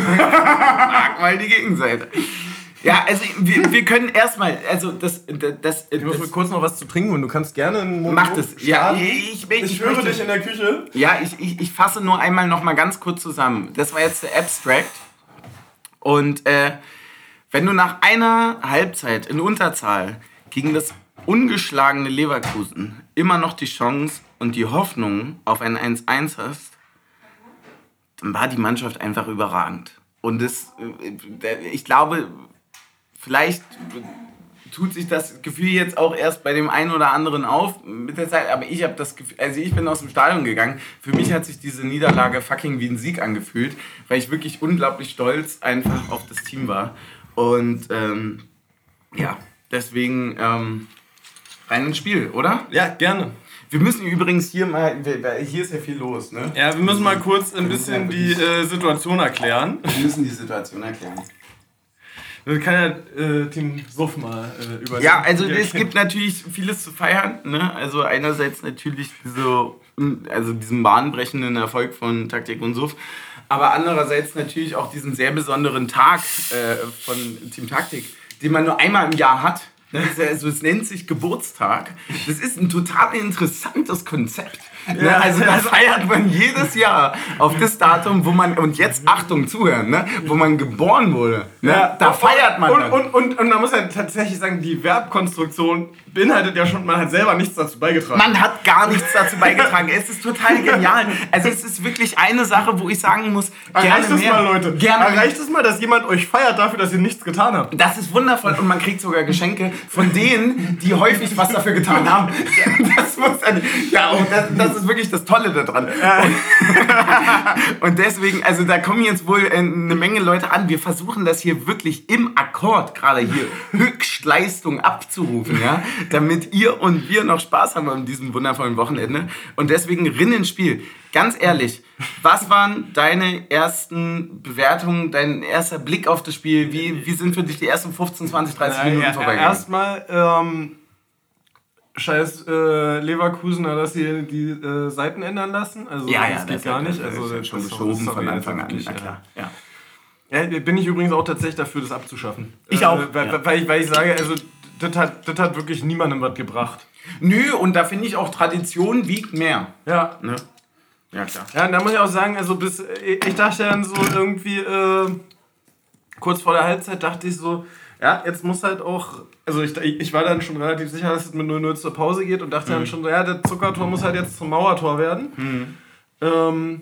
Frag mal die Gegenseite. Ja, also wir, wir können erstmal, also das, das, das, Ich muss mir kurz noch was zu trinken und du kannst gerne einen Monolog mach das. Ja, starten. ich, ich, Ich höre möchte- dich in der Küche. Ja, ich, ich, ich fasse nur einmal noch mal ganz kurz zusammen. Das war jetzt der Abstract. Und äh, wenn du nach einer Halbzeit in Unterzahl gegen das ungeschlagene Leverkusen immer noch die Chance und die Hoffnung auf ein eins eins hast, dann war die Mannschaft einfach überragend. Und das, äh, ich glaube, vielleicht tut sich das Gefühl jetzt auch erst bei dem einen oder anderen auf mit der Zeit, aber ich habe das Gefühl, also ich bin aus dem Stadion gegangen, für mich hat sich diese Niederlage fucking wie ein Sieg angefühlt, weil ich wirklich unglaublich stolz einfach auf das Team war und ähm, ja, deswegen ähm, rein ins Spiel, oder? Ja, gerne. Wir müssen übrigens hier mal, hier ist ja viel los, ne? Ja, wir müssen mal kurz ein bisschen die äh, Situation erklären. Wir müssen die Situation erklären. Das kann ja äh, Team Suff mal äh, über. Ja, also es gibt natürlich vieles zu feiern, ne? Also einerseits natürlich diese, also diesen bahnbrechenden Erfolg von Taktik und Suff, aber andererseits natürlich auch diesen sehr besonderen Tag äh, von Team Taktik, den man nur einmal im Jahr hat. Also es nennt sich Geburtstag. Das ist ein total interessantes Konzept. Ne? Also das feiert man jedes Jahr auf das Datum, wo man, und jetzt Achtung, zuhören, ne? Wo man geboren wurde. Ne? Ja, da feiert man und, dann. Und, und, und man muss ja tatsächlich sagen, die Verbkonstruktion beinhaltet ja schon, man hat selber nichts dazu beigetragen. Man hat gar nichts dazu beigetragen. Es ist total genial. Also es ist wirklich eine Sache, wo ich sagen muss, gerne Erreicht es mehr. mal, Leute. Gerne Erreicht es mal, dass jemand euch feiert dafür, dass ihr nichts getan habt. Das ist wundervoll und man kriegt sogar Geschenke von denen, die häufig was dafür getan haben. Das muss dann, ja, und das, das ist wirklich das Tolle daran. Und deswegen, also da kommen jetzt wohl eine Menge Leute an. Wir versuchen das hier wirklich im Akkord gerade hier Höchstleistung abzurufen, ja, damit ihr und wir noch Spaß haben an diesem wundervollen Wochenende. Und deswegen Rinn ins Spiel. Ganz ehrlich, was waren deine ersten Bewertungen, dein erster Blick auf das Spiel? Wie, wie sind für dich die ersten fünfzehn, zwanzig, dreißig Minuten ja, vorbeigegangen? Erstmal, ähm, scheiß äh, Leverkusener, dass sie die äh, Seiten ändern lassen. Also ja, das ja, geht das gar ja, nicht. Das Also ist das schon ist geschoben sorry, von also Anfang an. wirklich, Na klar. Ja. Ja, bin ich übrigens auch tatsächlich dafür, das abzuschaffen. Ich auch. Äh, weil, Ja. weil, ich, weil ich sage, also das hat, das hat wirklich niemandem was gebracht. Nö, und da finde ich auch, Tradition wiegt mehr. Ja. Ne? Ja, klar. Ja, und da muss ich auch sagen, also bis, ich dachte dann so irgendwie, äh, kurz vor der Halbzeit dachte ich so, ja, jetzt muss halt auch, also ich, ich war dann schon relativ sicher, dass es mit null null zur Pause geht und dachte mhm. dann schon so, ja, der Zuckertor muss halt jetzt zum Mauertor werden. Mhm. Ähm,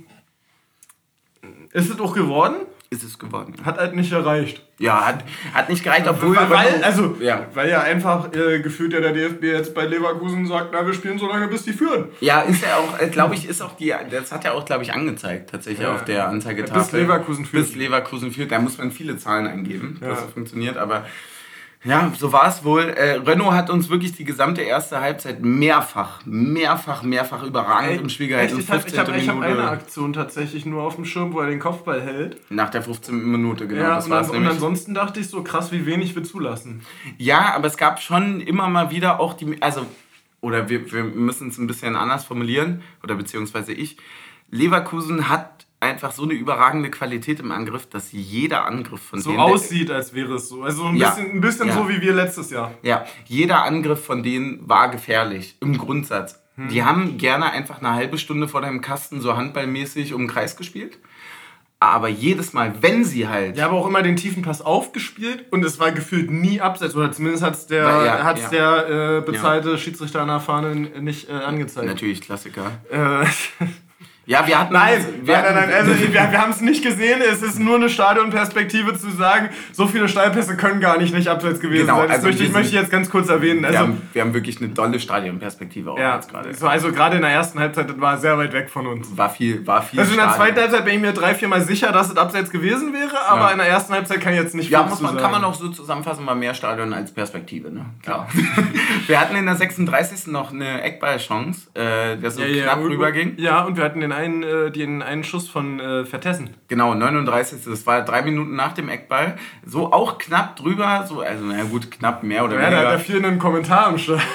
ist es auch geworden? Ist es geworden. Hat halt nicht erreicht. Ja, hat, hat nicht gereicht, obwohl... Weil, weil, also, ja. weil ja einfach äh, gefühlt ja der D F B jetzt bei Leverkusen sagt, na, wir spielen so lange, bis die führen. Ja, ist ja auch, glaube ich, ist auch die, das hat ja auch, glaube ich, angezeigt, tatsächlich ja. auf der Anzeigetafel. Bis Leverkusen führt. Bis Leverkusen führt, da muss man viele Zahlen eingeben, ja. dass das funktioniert, aber... Ja, so war es wohl. Äh, Renault hat uns wirklich die gesamte erste Halbzeit mehrfach, mehrfach, mehrfach überragend Ey, im Spiel gehalten. Ich habe hab, ich hab eine Aktion tatsächlich nur auf dem Schirm, wo er den Kopfball hält. Nach der fünfzehnten Minute, genau. Ja, das und, war's und nämlich. ansonsten dachte ich so, krass, wie wenig wir zulassen. Ja, aber es gab schon immer mal wieder auch die... Also, oder wir, wir müssen es ein bisschen anders formulieren, oder beziehungsweise ich. Leverkusen hat einfach so eine überragende Qualität im Angriff, dass jeder Angriff von so denen... So aussieht, als wäre es so. Also ein ja, bisschen, ein bisschen ja. so wie wir letztes Jahr. Ja, jeder Angriff von denen war gefährlich, im Grundsatz. Hm. Die haben gerne einfach eine halbe Stunde vor deinem Kasten so handballmäßig um den Kreis gespielt. Aber jedes Mal, wenn sie halt... Ja, aber auch immer den tiefen Pass aufgespielt und es war gefühlt nie abseits. Oder zumindest hat es der, ja, hat's ja. der äh, bezahlte ja. Schiedsrichter an der Fahne nicht äh, angezeigt. Natürlich, Klassiker. Äh... Ja, wir hatten... Nein, wir nein, hatten, nein, nein, also wir, wir haben es nicht gesehen. Es ist nur eine Stadionperspektive zu sagen, so viele Steilpässe können gar nicht nicht abseits gewesen genau, sein. Das also möchte, ich, möchte ich jetzt ganz kurz erwähnen. Wir, also, haben, wir haben wirklich eine tolle Stadionperspektive auch ja, jetzt gerade. So, also gerade in der ersten Halbzeit, das war sehr weit weg von uns. War viel, war viel Also in der Stadion. zweiten Halbzeit bin ich mir drei, vier Mal sicher, dass es abseits gewesen wäre, aber ja. in der ersten Halbzeit kann ich jetzt nicht ja, viel muss zu man, sagen. kann man auch so zusammenfassen, war mehr Stadion als Perspektive, ne? Klar. Wir hatten in der sechsunddreißigsten noch eine Eckballchance, äh, der so ja, knapp ja, rüberging. Ja, und wir hatten den einen, äh, den einen Schuss von äh, Vertessen. Genau, neununddreißigste Das war drei Minuten nach dem Eckball. So auch knapp drüber, so, also na gut, knapp mehr oder ja, weniger. Ja, da hat er viel einen Kommentar am Start.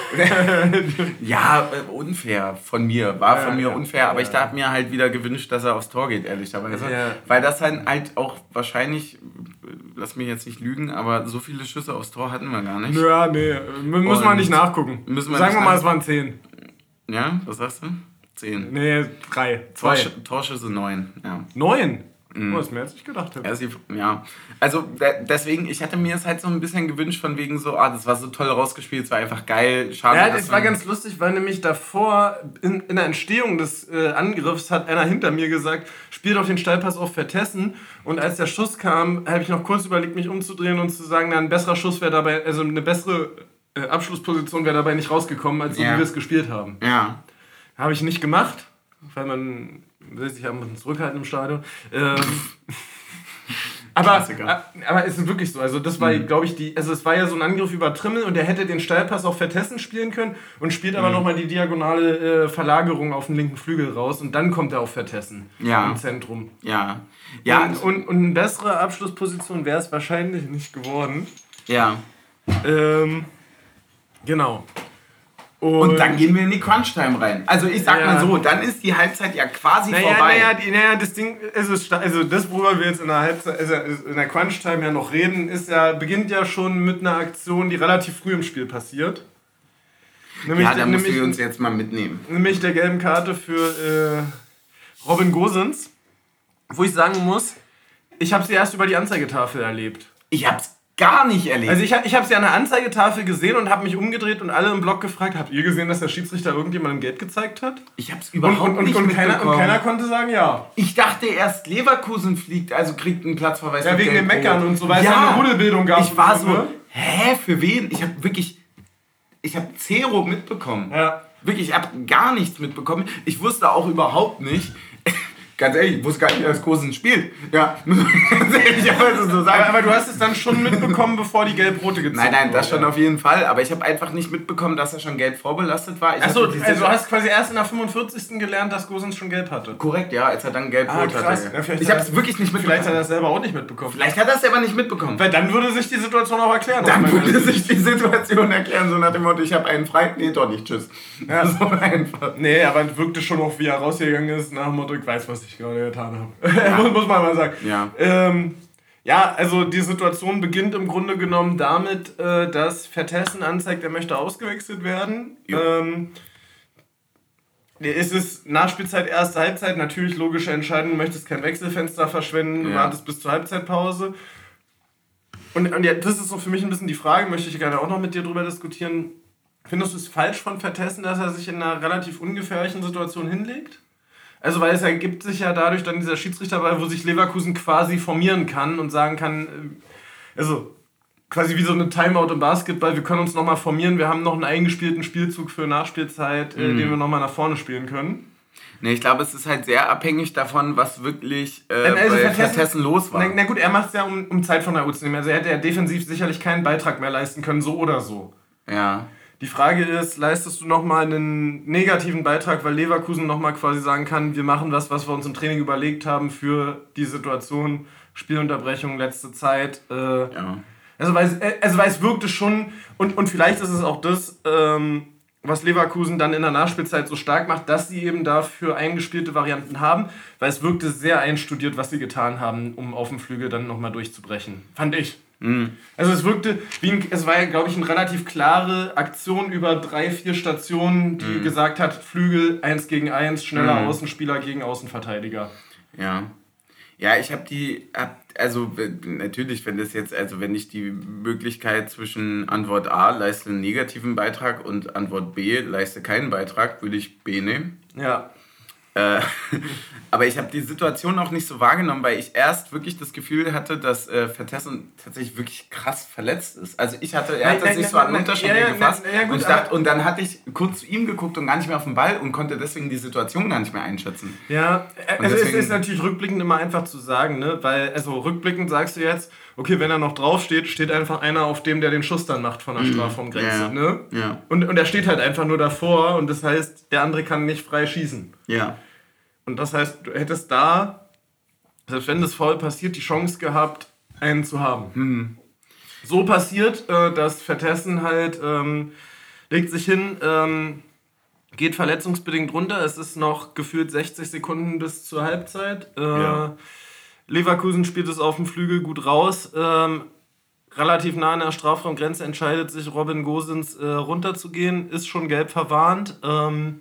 Ja, äh, unfair von mir, war ja, von mir ja, unfair, aber ja. ich habe mir halt wieder gewünscht, dass er aufs Tor geht, ehrlicherweise. Ja. Weil das halt, halt auch wahrscheinlich, lass mich jetzt nicht lügen, aber so viele Schüsse aufs Tor hatten wir gar nicht. Ja, nee, müssen wir nicht nachgucken. Müssen wir Sagen nicht wir mal, es waren zehn. Ja, was sagst du? Zehn. Nee, drei. Zwei. Torsch- Torschüsse neun, ja. Neun? Mhm. Oh, das ist mehr als ich gedacht habe. Also, ja, also deswegen, ich hatte mir es halt so ein bisschen gewünscht von wegen so, ah, das war so toll rausgespielt, es war einfach geil, schade. Ja, das war ganz lustig, weil nämlich davor, in, in der Entstehung des äh, Angriffs, hat einer hinter mir gesagt, spiel doch den Steilpass auf Vertessen. Und als der Schuss kam, habe ich noch kurz überlegt, mich umzudrehen und zu sagen, na, ein besserer Schuss wäre dabei, also eine bessere äh, Abschlussposition wäre dabei nicht rausgekommen, als so, ja. wie wir es gespielt haben. Ja. Habe ich nicht gemacht, weil man will sich ja ein bisschen zurückhalten im Stadion. Ähm, Aber, aber es ist wirklich so, also das war, mhm. glaube ich, die, also es war ja so ein Angriff über Trimmel und der hätte den Steilpass auf Vertessen spielen können und spielt aber mhm. nochmal die diagonale äh, Verlagerung auf den linken Flügel raus und dann kommt er auf Vertessen ja. im Zentrum. Ja. ja. Und, und, und eine bessere Abschlussposition wäre es wahrscheinlich nicht geworden. Ja. Ähm, genau. Und, und dann gehen wir in die Crunch-Time rein. Also ich sag ja. mal so, dann ist die Halbzeit ja quasi naja, vorbei. Naja, die, naja, das Ding, also, also das, worüber wir jetzt in der Halbzeit, also in der Crunch-Time ja noch reden, ist ja, beginnt ja schon mit einer Aktion, die relativ früh im Spiel passiert. Nämlich, ja, da musst du uns jetzt mal mitnehmen. Nämlich der gelben Karte für äh, Robin Gosens, wo ich sagen muss, ich habe sie erst über die Anzeigetafel erlebt. Ich hab's gar nicht erlebt. Also ich, ich habe sie an der Anzeigetafel gesehen und habe mich umgedreht und alle im Blog gefragt, habt ihr gesehen, dass der Schiedsrichter irgendjemandem Gelb gezeigt hat? Ich habe es überhaupt und, und, nicht und mitbekommen. Keiner, und keiner konnte sagen, ja. Ich dachte erst, Leverkusen fliegt, also kriegt einen Platzverweis. Ja, wegen dem Meckern und so, weil ja, es eine Rudelbildung gab. Ich war so, ne? hä, für wen? Ich habe wirklich, ich habe Zero mitbekommen. Ja. Wirklich, ich habe gar nichts mitbekommen. Ich wusste auch überhaupt nicht, ganz ehrlich, ich wusste gar nicht, dass Gosens spielt. Ja, ganz ehrlich, aber, so sagen. Aber, aber du hast es dann schon mitbekommen, bevor die Gelb-Rote gezogen wurde. Nein, nein, das schon auf jeden Fall. Aber ich habe einfach nicht mitbekommen, dass er schon gelb vorbelastet war. Achso, also du hast quasi erst in der fünfundvierzigsten gelernt, dass Gosens schon gelb hatte. Korrekt, ja, als er dann gelb-rot ah, hatte. Ja, ich habe es wirklich nicht mitbekommen. Vielleicht hat er das selber auch nicht mitbekommen. Vielleicht hat er es selber nicht mitbekommen. Weil dann würde sich die Situation auch erklären. Dann würde sich die Situation erklären, so nach dem Motto, ich habe einen frei. Nee, doch nicht, tschüss. Ja. So einfach. Nee, aber es wirkte schon auch, wie er rausgegangen ist, nach dem Motto, ich weiß, was ich gerade getan habe. Ja. muss man mal sagen. Ja. Ähm, ja, also die Situation beginnt im Grunde genommen damit, äh, dass Vertessen anzeigt, er möchte ausgewechselt werden. Ähm, es ist Nachspielzeit, erste Halbzeit, natürlich logische Entscheidung, du möchtest kein Wechselfenster verschwenden, ja. wartest bis zur Halbzeitpause. Und, und ja, das ist so für mich ein bisschen die Frage, möchte ich gerne auch noch mit dir drüber diskutieren. Findest du es falsch von Vertessen, dass er sich in einer relativ ungefährlichen Situation hinlegt? Also weil es ergibt sich ja dadurch dann dieser Schiedsrichterball, wo sich Leverkusen quasi formieren kann und sagen kann, also quasi wie so eine Timeout im Basketball, wir können uns nochmal formieren, wir haben noch einen eingespielten Spielzug für Nachspielzeit, mhm. den wir nochmal nach vorne spielen können. Nee, ich glaube, es ist halt sehr abhängig davon, was wirklich äh, also bei Vertessen, Vertessen los war. Na, na gut, er macht es ja, um, um Zeit von der U zu nehmen. Also er hätte ja defensiv sicherlich keinen Beitrag mehr leisten können, so oder so. Ja. Die Frage ist, leistest du nochmal einen negativen Beitrag, weil Leverkusen nochmal quasi sagen kann, wir machen was, was wir uns im Training überlegt haben für die Situation, Spielunterbrechung, letzte Zeit. Äh, ja. Also weil, es, also weil es wirkte schon, und, und vielleicht ist es auch das, ähm, was Leverkusen dann in der Nachspielzeit so stark macht, dass sie eben dafür eingespielte Varianten haben, weil es wirkte sehr einstudiert, was sie getan haben, um auf dem Flügel dann nochmal durchzubrechen. Fand ich. Mhm. Also es wirkte, wie ein, es war ja, glaube ich, eine relativ klare Aktion über drei, vier Stationen, die mhm. gesagt hat, Flügel eins gegen eins, schneller mhm. Außenspieler gegen Außenverteidiger. Ja. Ja, ich habe die, hab, also natürlich, wenn das jetzt, also wenn ich die Möglichkeit zwischen Antwort A, leiste einen negativen Beitrag und Antwort B, leiste keinen Beitrag, würde ich B nehmen. Ja. Äh, aber ich habe die Situation auch nicht so wahrgenommen, weil ich erst wirklich das Gefühl hatte, dass äh, Vertessen tatsächlich wirklich krass verletzt ist. Also ich hatte, er hat das sich so an den Unterschenkel ja, ja, gefasst ja, ja, gut, und, ich dachte, und dann hatte ich kurz zu ihm geguckt und gar nicht mehr auf den Ball und konnte deswegen die Situation gar nicht mehr einschätzen. Ja, also es ist natürlich rückblickend immer einfach zu sagen, ne? Weil, also rückblickend sagst du jetzt, okay, wenn er noch draufsteht, steht einfach einer auf dem, der den Schuss dann macht von der Strafraumgrenze. Ja, ne? Ja. Und, und er steht halt einfach nur davor und das heißt, der andere kann nicht frei schießen. Ja. Und das heißt, du hättest da, selbst wenn das Foul passiert, die Chance gehabt, einen zu haben. Mhm. So passiert, äh, dass Vertessen halt ähm, legt sich hin, ähm, geht verletzungsbedingt runter. Es ist noch gefühlt sechzig Sekunden bis zur Halbzeit. Äh, ja. Leverkusen spielt es auf dem Flügel gut raus. Ähm, relativ nah an der Strafraumgrenze entscheidet sich Robin Gosens äh, runterzugehen, ist schon gelb verwarnt. Ähm,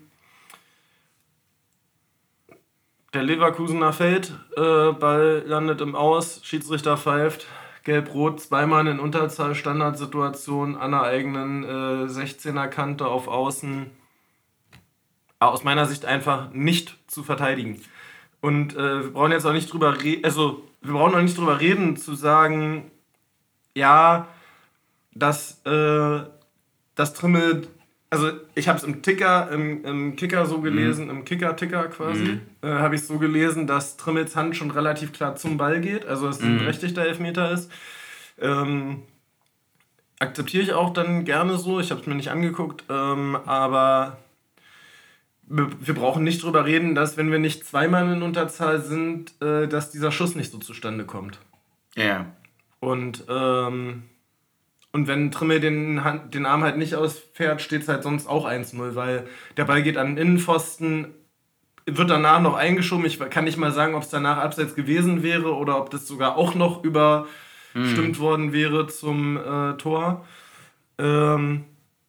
Der Leverkusener fällt, äh, Ball landet im Aus, Schiedsrichter pfeift, gelb-rot, zweimal in Unterzahl, Standardsituation an der eigenen äh, sechzehner-Kante auf Außen. Aus meiner Sicht einfach nicht zu verteidigen. Und äh, wir brauchen jetzt auch nicht drüber reden, also wir brauchen auch nicht drüber reden, zu sagen, ja, dass, äh, dass Trimmel also ich habe es im Ticker, im, im Kicker so gelesen, mhm. im Kicker-Ticker quasi, mhm. äh, habe ich so gelesen, dass Trimmels Hand schon relativ klar zum Ball geht, also es ein mhm. berechtigter Elfmeter ist. Ähm, akzeptiere ich auch dann gerne so, ich habe es mir nicht angeguckt, ähm, aber wir, wir brauchen nicht drüber reden, dass wenn wir nicht zweimal in Unterzahl sind, äh, dass dieser Schuss nicht so zustande kommt. Ja. Yeah. Und, ähm, und wenn Trimmel den, den Arm halt nicht ausfährt, steht es halt sonst auch eins null, weil der Ball geht an den Innenpfosten, wird danach noch eingeschoben. Ich kann nicht mal sagen, ob es danach abseits gewesen wäre oder ob das sogar auch noch über... stimmt worden wäre zum äh, Tor. Ähm,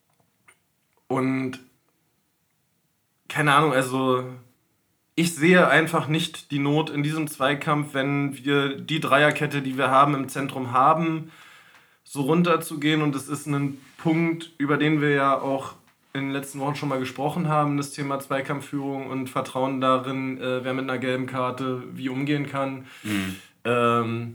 und keine Ahnung, also ich sehe einfach nicht die Not in diesem Zweikampf, wenn wir die Dreierkette, die wir haben, im Zentrum haben, so runterzugehen. Und das ist ein Punkt, über den wir ja auch in den letzten Wochen schon mal gesprochen haben, das Thema Zweikampfführung und Vertrauen darin, äh, wer mit einer gelben Karte wie umgehen kann. Mhm. Ähm,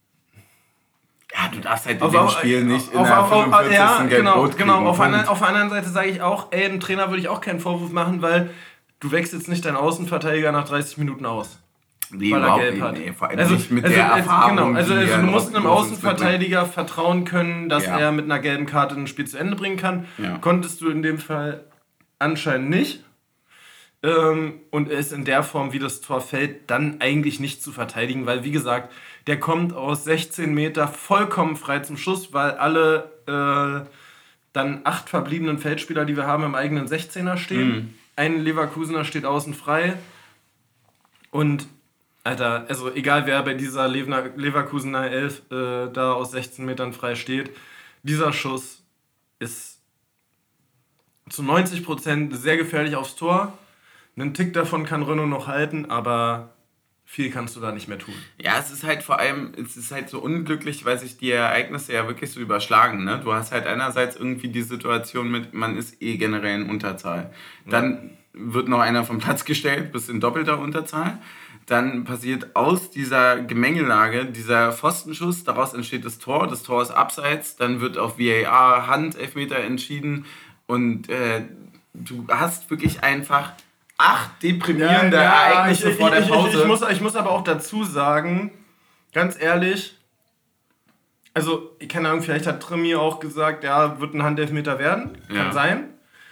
Ja, du darfst halt in auf, dem Spiel auf, nicht in auf, der auf, fünfundvierzigsten Ja, genau, kriegen, genau. Auf, einer, auf der anderen Seite sage ich auch, ey, einem Trainer würde ich auch keinen Vorwurf machen, weil du wechselst nicht deinen Außenverteidiger nach dreißig Minuten aus. Nee, weil er gelb hat. Nee, vor allem also, nicht mit also, der also, Erfahrung. Genau, also, also du musst einem Außenverteidiger mitbringt. vertrauen können, dass ja. er mit einer gelben Karte ein Spiel zu Ende bringen kann. Ja. Konntest du in dem Fall anscheinend nicht. Ähm, und er ist in der Form, wie das Tor fällt, dann eigentlich nicht zu verteidigen, weil, wie gesagt, der kommt aus sechzehn Meter vollkommen frei zum Schuss, weil alle äh, dann acht verbliebenen Feldspieler, die wir haben, im eigenen sechzehner stehen. Mhm. Ein Leverkusener steht außen frei. Und, Alter, also egal wer bei dieser Leverkusener elf äh, da aus sechzehn Metern frei steht, dieser Schuss ist zu neunzig Prozent sehr gefährlich aufs Tor. Einen Tick davon kann Renault noch halten, aber viel kannst du da nicht mehr tun. Ja, es ist halt vor allem, es ist halt so unglücklich, weil sich die Ereignisse ja wirklich so überschlagen. Ne? Du hast halt einerseits irgendwie die Situation mit, man ist eh generell in Unterzahl. Dann ja. wird noch einer vom Platz gestellt, bis in doppelter Unterzahl. Dann passiert aus dieser Gemengelage dieser Pfostenschuss, daraus entsteht das Tor, das Tor ist abseits, dann wird auf V A R Hand-Elfmeter entschieden und äh, du hast wirklich einfach acht deprimierende ja, ja, Ereignisse ich, vor der Pause. Ich, ich, ich, muss, ich muss aber auch dazu sagen, ganz ehrlich, also, keine Ahnung, vielleicht hat Trimi auch gesagt, ja, wird ein Handelfmeter werden, kann ja. sein.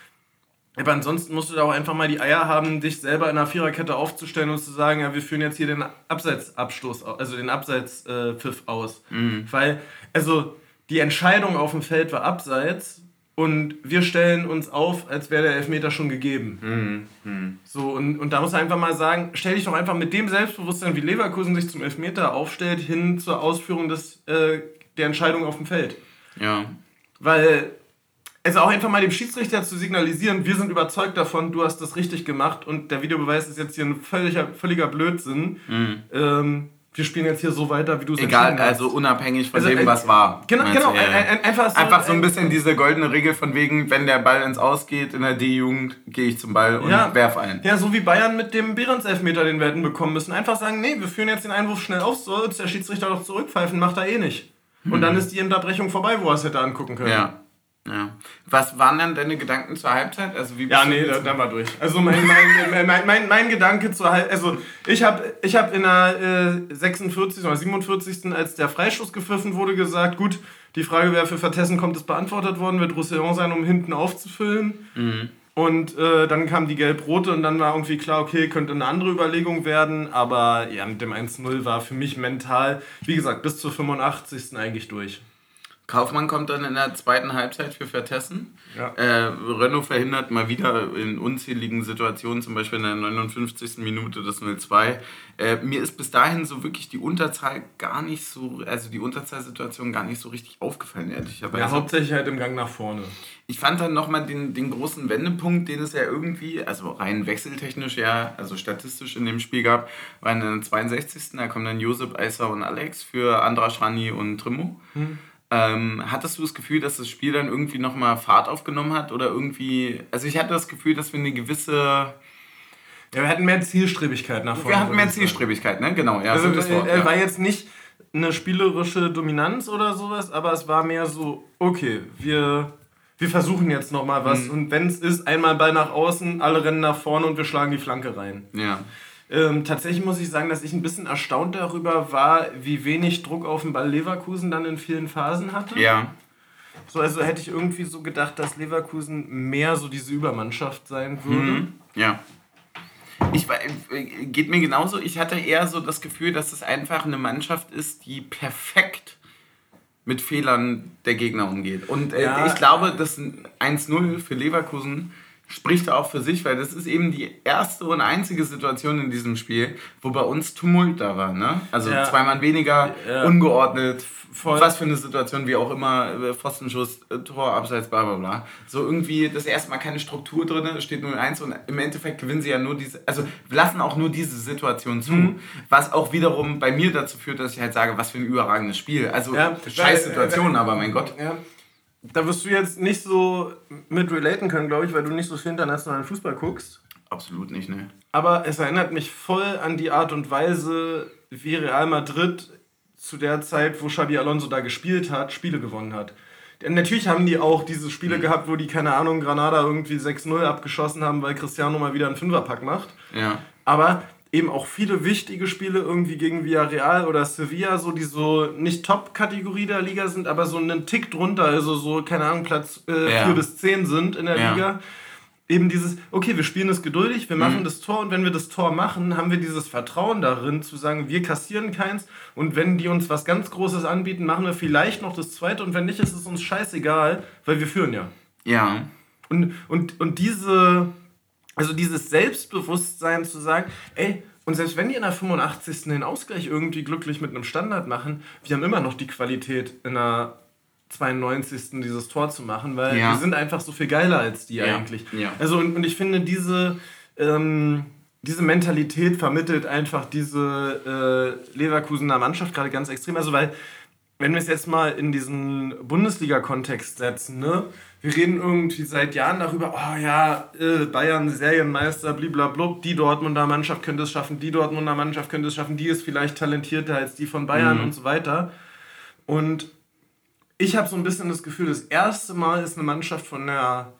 Aber ansonsten musst du da auch einfach mal die Eier haben, dich selber in einer Viererkette aufzustellen und zu sagen, ja, wir führen jetzt hier den Abseitsabstoß, also den Abseitspfiff äh, aus. Mhm. Weil, also, die Entscheidung auf dem Feld war Abseits. Und wir stellen uns auf, als wäre der Elfmeter schon gegeben. Mhm. Mhm. So, und, und da muss man einfach mal sagen, stell dich doch einfach mit dem Selbstbewusstsein, wie Leverkusen sich zum Elfmeter aufstellt, hin zur Ausführung des, äh, der Entscheidung auf dem Feld. Ja. Weil, also auch einfach mal dem Schiedsrichter zu signalisieren, wir sind überzeugt davon, du hast das richtig gemacht und der Videobeweis ist jetzt hier ein völliger, völliger Blödsinn. Mhm. Ähm, wir spielen jetzt hier so weiter, wie du es Egal, also unabhängig von also, dem, was war. Genau, genau. Ja. Ein, ein, einfach so, einfach so ein bisschen diese goldene Regel von wegen, wenn der Ball ins Aus geht in der D-Jugend, gehe ich zum Ball und ja, werf ein. Ja, so wie Bayern mit dem Behrens-Elfmeter, den wir hätten bekommen müssen. Einfach sagen, nee, wir führen jetzt den Einwurf schnell auf, soll der Schiedsrichter doch zurückpfeifen, macht er eh nicht. Und hm. dann ist die Unterbrechung vorbei, wo er es hätte angucken können. Ja. Ja. Was waren dann deine Gedanken zur Halbzeit? Also wie ja, nee, dann war durch. Also mein, mein, mein, mein, mein Gedanke zur Halbzeit, also ich habe ich hab in der äh, sechsundvierzigsten oder siebenundvierzigsten als der Freischuss gepfiffen wurde, gesagt, gut, die Frage, wer für Vertessen kommt, ist beantwortet worden, wird Roussillon sein, um hinten aufzufüllen. Mhm. Und äh, dann kam die Gelb-Rote und dann war irgendwie klar, okay, könnte eine andere Überlegung werden, aber ja, mit dem eins null war für mich mental, wie gesagt, bis zur fünfundachtzigsten eigentlich durch. Kaufmann kommt dann in der zweiten Halbzeit für Vertessen. Ja. Äh, Renault verhindert mal wieder in unzähligen Situationen, zum Beispiel in der neunundfünfzigsten Minute das null zwei. Äh, mir ist bis dahin so wirklich die Unterzahl gar nicht so, also die Unterzahlsituation gar nicht so richtig aufgefallen, ehrlicherweise. Ja, hauptsächlich halt im Gang nach vorne. Ich fand dann nochmal den, den großen Wendepunkt, den es ja irgendwie, also rein wechseltechnisch ja, also statistisch in dem Spiel gab, war in der zweiundsechzigsten Da kommen dann Josip, Aissa und Alex für Andraschrani und Trimmo. Hm. Ähm, hattest du das Gefühl, dass das Spiel dann irgendwie nochmal Fahrt aufgenommen hat oder irgendwie, also ich hatte das Gefühl, dass wir eine gewisse... Ja, wir hatten mehr Zielstrebigkeit nach vorne. Wir hatten mehr Zielstrebigkeit, ne? Genau. Ja, also so das Wort, äh, ja. war jetzt nicht eine spielerische Dominanz oder sowas, aber es war mehr so, okay, wir, wir versuchen jetzt nochmal was. Mhm. Und wenn es ist, einmal Ball nach außen, alle rennen nach vorne und wir schlagen die Flanke rein. Ja. Ähm, tatsächlich muss ich sagen, dass ich ein bisschen erstaunt darüber war, wie wenig Druck auf den Ball Leverkusen dann in vielen Phasen hatte. Ja. So, also hätte ich irgendwie so gedacht, dass Leverkusen mehr so diese Übermannschaft sein würde. Mhm. Ja. Ich, geht mir genauso. Ich hatte eher so das Gefühl, dass es einfach eine Mannschaft ist, die perfekt mit Fehlern der Gegner umgeht. Und äh, ja. ich glaube, das eins null für Leverkusen spricht auch für sich, weil das ist eben die erste und einzige Situation in diesem Spiel, wo bei uns Tumult da war. Ne? Also ja. zwei Mann weniger, ja. ungeordnet, voll. Was für eine Situation, wie auch immer, Pfostenschuss, Tor, Abseits, bla bla bla. So irgendwie das erste Mal keine Struktur drin, es steht null eins und im Endeffekt gewinnen sie ja nur diese, also lassen auch nur diese Situation zu, mhm. was auch wiederum bei mir dazu führt, dass ich halt sage, was für ein überragendes Spiel. Also ja. scheiß Situation, äh, äh, aber mein Gott. Ja. Da wirst du jetzt nicht so mit relaten können, glaube ich, weil du nicht so viel internationalen Fußball guckst. Absolut nicht, ne. Aber es erinnert mich voll an die Art und Weise, wie Real Madrid zu der Zeit, wo Xabi Alonso da gespielt hat, Spiele gewonnen hat. Denn natürlich haben die auch diese Spiele mhm. gehabt, wo die, keine Ahnung, Granada irgendwie sechs null abgeschossen haben, weil Cristiano mal wieder einen Fünferpack macht. Ja. Aber eben auch viele wichtige Spiele irgendwie gegen Villarreal oder Sevilla, so die so nicht Top-Kategorie der Liga sind, aber so einen Tick drunter, also so, keine Ahnung, Platz äh, ja. vier bis zehn sind in der ja. Liga. Eben dieses, okay, wir spielen es geduldig, wir machen mhm. das Tor und wenn wir das Tor machen, haben wir dieses Vertrauen darin, zu sagen, wir kassieren keins und wenn die uns was ganz Großes anbieten, machen wir vielleicht noch das Zweite und wenn nicht, ist es uns scheißegal, weil wir führen ja. Ja. Und, und, und diese... Also dieses Selbstbewusstsein zu sagen, ey, und selbst wenn die in der fünfundachtzigsten den Ausgleich irgendwie glücklich mit einem Standard machen, wir haben immer noch die Qualität, in der zweiundneunzigsten dieses Tor zu machen, weil ja. wir sind einfach so viel geiler als die ja. eigentlich. Ja. Also und, und ich finde, diese, ähm, diese Mentalität vermittelt einfach diese äh, Leverkusener Mannschaft gerade ganz extrem. Also weil, wenn wir es jetzt mal in diesen Bundesliga-Kontext setzen, ne? Wir reden irgendwie seit Jahren darüber, oh ja, äh, Bayern, Serienmeister, blablabla, die Dortmunder Mannschaft könnte es schaffen, die Dortmunder Mannschaft könnte es schaffen, die ist vielleicht talentierter als die von Bayern mhm. und so weiter. Und ich habe so ein bisschen das Gefühl, das erste Mal ist eine Mannschaft von der,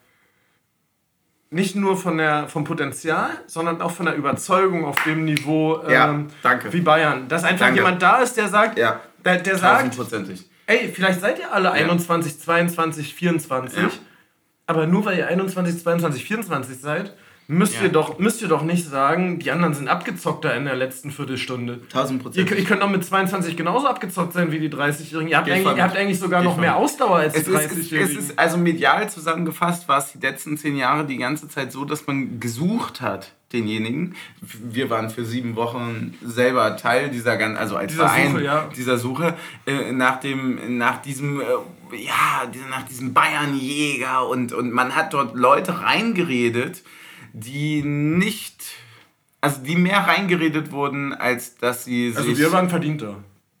nicht nur von der, vom Potenzial, sondern auch von der Überzeugung auf dem Niveau ähm, ja, danke. wie Bayern. Dass einfach danke. jemand da ist, der sagt, ja. der, der sagt, ey, vielleicht seid ihr alle ja. einundzwanzig, zweiundzwanzig, vierundzwanzig, ja. aber nur weil ihr einundzwanzig, zweiundzwanzig, vierundzwanzig seid, müsst, ja. ihr doch, müsst ihr doch nicht sagen, die anderen sind abgezockter in der letzten Viertelstunde. tausend Prozent. Ihr, ihr könnt auch mit zweiundzwanzig genauso abgezockt sein wie die dreißigjährigen. Ihr habt, eigentlich, ihr habt eigentlich sogar Geht noch mehr Ausdauer als die dreißigjährigen. Es ist also medial zusammengefasst, war es die letzten zehn Jahre die ganze Zeit so, dass man gesucht hat, denjenigen. Wir waren für sieben Wochen selber Teil dieser ganzen, also als dieser Verein Suche, ja. dieser Suche, äh, nach dem, nach diesem, äh, ja, nach diesem Bayernjäger und, und man hat dort Leute reingeredet, die nicht, also die mehr reingeredet wurden, als dass sie sich... Also wir waren verdienter.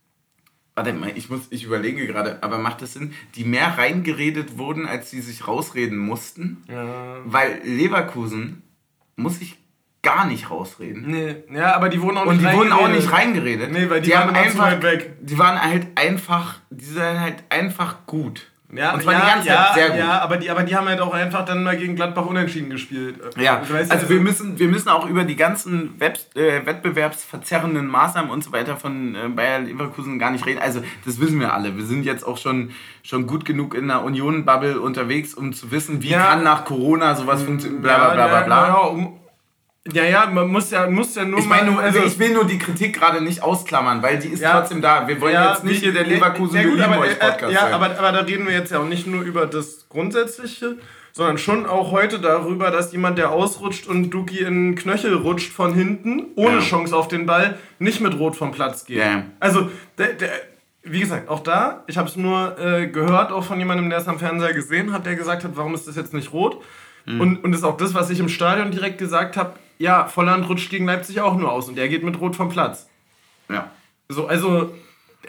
Warte mal, ich, muss, ich überlege gerade, aber macht das Sinn? Die mehr reingeredet wurden, als sie sich rausreden mussten? Ja. Weil Leverkusen muss ich gar nicht rausreden. Nee, ja, aber die wurden auch Und nicht die wurden auch nicht reingeredet. Nee, weil die, die waren haben einfach, weit weg. Die waren halt einfach, die sind halt einfach gut. Ja, und zwar ja, die ganze ja, Zeit sehr gut. Ja, aber die, aber die haben halt auch einfach dann mal gegen Gladbach unentschieden gespielt. Ja, also, weißt, also wir, müssen, wir müssen auch über die ganzen Web, äh, wettbewerbsverzerrenden Maßnahmen und so weiter von äh, Bayer Leverkusen gar nicht reden. Also das wissen wir alle. Wir sind jetzt auch schon, schon gut genug in der Union-Bubble unterwegs, um zu wissen, wie ja. kann nach Corona sowas funktionieren, bla bla bla bla bla. Ja, um, ja, ja, man muss ja, muss ja nur ich meine, nur, also ich will nur die Kritik gerade nicht ausklammern, weil die ist ja, trotzdem da. Wir wollen ja, jetzt nicht hier der Leverkusen ja, gut, aber, äh, Podcast ja, sein. Aber, aber da reden wir jetzt ja auch nicht nur über das Grundsätzliche, sondern schon auch heute darüber, dass jemand, der ausrutscht und Duki in den Knöchel rutscht von hinten, ohne ja. Chance auf den Ball, nicht mit Rot vom Platz geht. Ja. Also, der, der, wie gesagt, auch da, ich habe es nur äh, gehört, auch von jemandem, der es am Fernseher gesehen hat, der gesagt hat, warum ist das jetzt nicht rot? Mhm. Und, und das ist auch das, was ich im Stadion direkt gesagt habe, ja, Volland rutscht gegen Leipzig auch nur aus und der geht mit Rot vom Platz. Ja. So, also,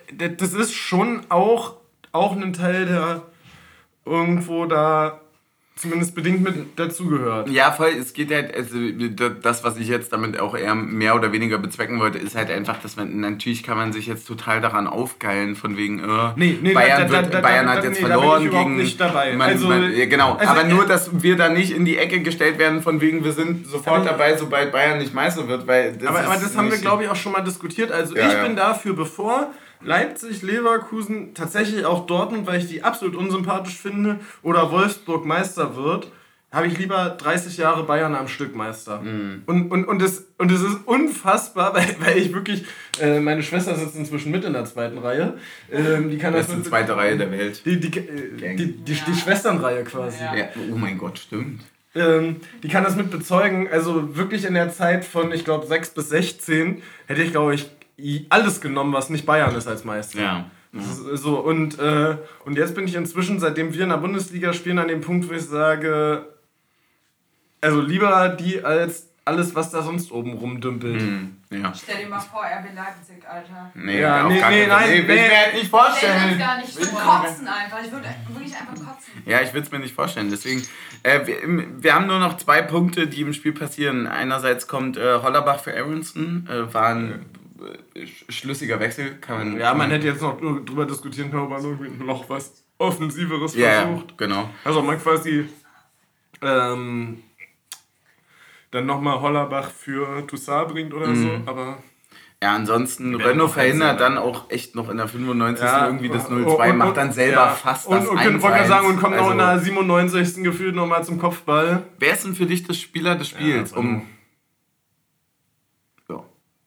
das ist schon auch, auch ein Teil, der irgendwo da zumindest bedingt mit dazugehört. Ja, voll, es geht halt, also das, was ich jetzt damit auch eher mehr oder weniger bezwecken wollte, ist halt einfach, dass man, natürlich kann man sich jetzt total daran aufgeilen, von wegen, äh, nee, nee, Bayern, da, da, wird, da, Bayern da, hat da, jetzt nee, verloren da bin ich gegen... nicht dabei. Man, also, man, ja, genau, also, aber nur, dass wir da nicht in die Ecke gestellt werden, von wegen, wir sind sofort dabei, sobald Bayern nicht Meister wird, weil... Das aber, ist aber das haben wir, glaube ich, auch schon mal diskutiert. Also ja, ich ja. bin dafür, bevor Leipzig, Leverkusen, tatsächlich auch Dortmund, weil ich die absolut unsympathisch finde, oder Wolfsburg Meister wird, habe ich lieber dreißig Jahre Bayern am Stück Meister. Mm. Und, und, und, das, und das ist unfassbar, weil, weil ich wirklich, äh, meine Schwester sitzt inzwischen mit in der zweiten Reihe. Ähm, die kann das das ist die zweite Reihe der Welt. Die, die, die, die, die, die Schwesternreihe quasi. Ja. Ja. Oh mein Gott, stimmt. Ähm, die kann das mit bezeugen. Also wirklich in der Zeit von, ich glaube, sechs bis sechzehn hätte ich, glaube ich, alles genommen, was nicht Bayern ist als Meister. Ja. Ja. So, und, äh, und jetzt bin ich inzwischen, seitdem wir in der Bundesliga spielen, an dem Punkt, wo ich sage, also lieber die als alles, was da sonst oben rumdümpelt. Mm, ja. Stell dir mal vor, R B Leipzig, Alter. Nee, ja, nee, nee, nee, nein, nee, nee, ich will mir halt nicht vorstellen. Ich will das gar nicht. Ich würde kotzen einfach. Ich würde wirklich einfach kotzen. Ja, ich würde es mir nicht vorstellen. Deswegen, äh, wir, wir haben nur noch zwei Punkte, die im Spiel passieren. Einerseits kommt äh, Hollerbach für Aronson, äh, war ein äh, schlüssiger Wechsel. Kann man, ja, man hätte jetzt noch drüber diskutieren können, ob man irgendwie noch was Offensiveres ja, versucht. Ja, genau. Also man quasi ähm, dann nochmal Hollerbach für Toussaint bringt oder mhm. so, aber... Ja, ansonsten Renault verhindert dann auch echt noch in der fünfundneunzigsten Ja, irgendwie das null zwei, macht dann selber ja. fast und, das und, eins eins. Und wollte sagen, und kommt also, noch in der siebenundneunzigsten gefühlt nochmal zum Kopfball. Wer ist denn für dich das Spieler des Spiels? Ja, um so.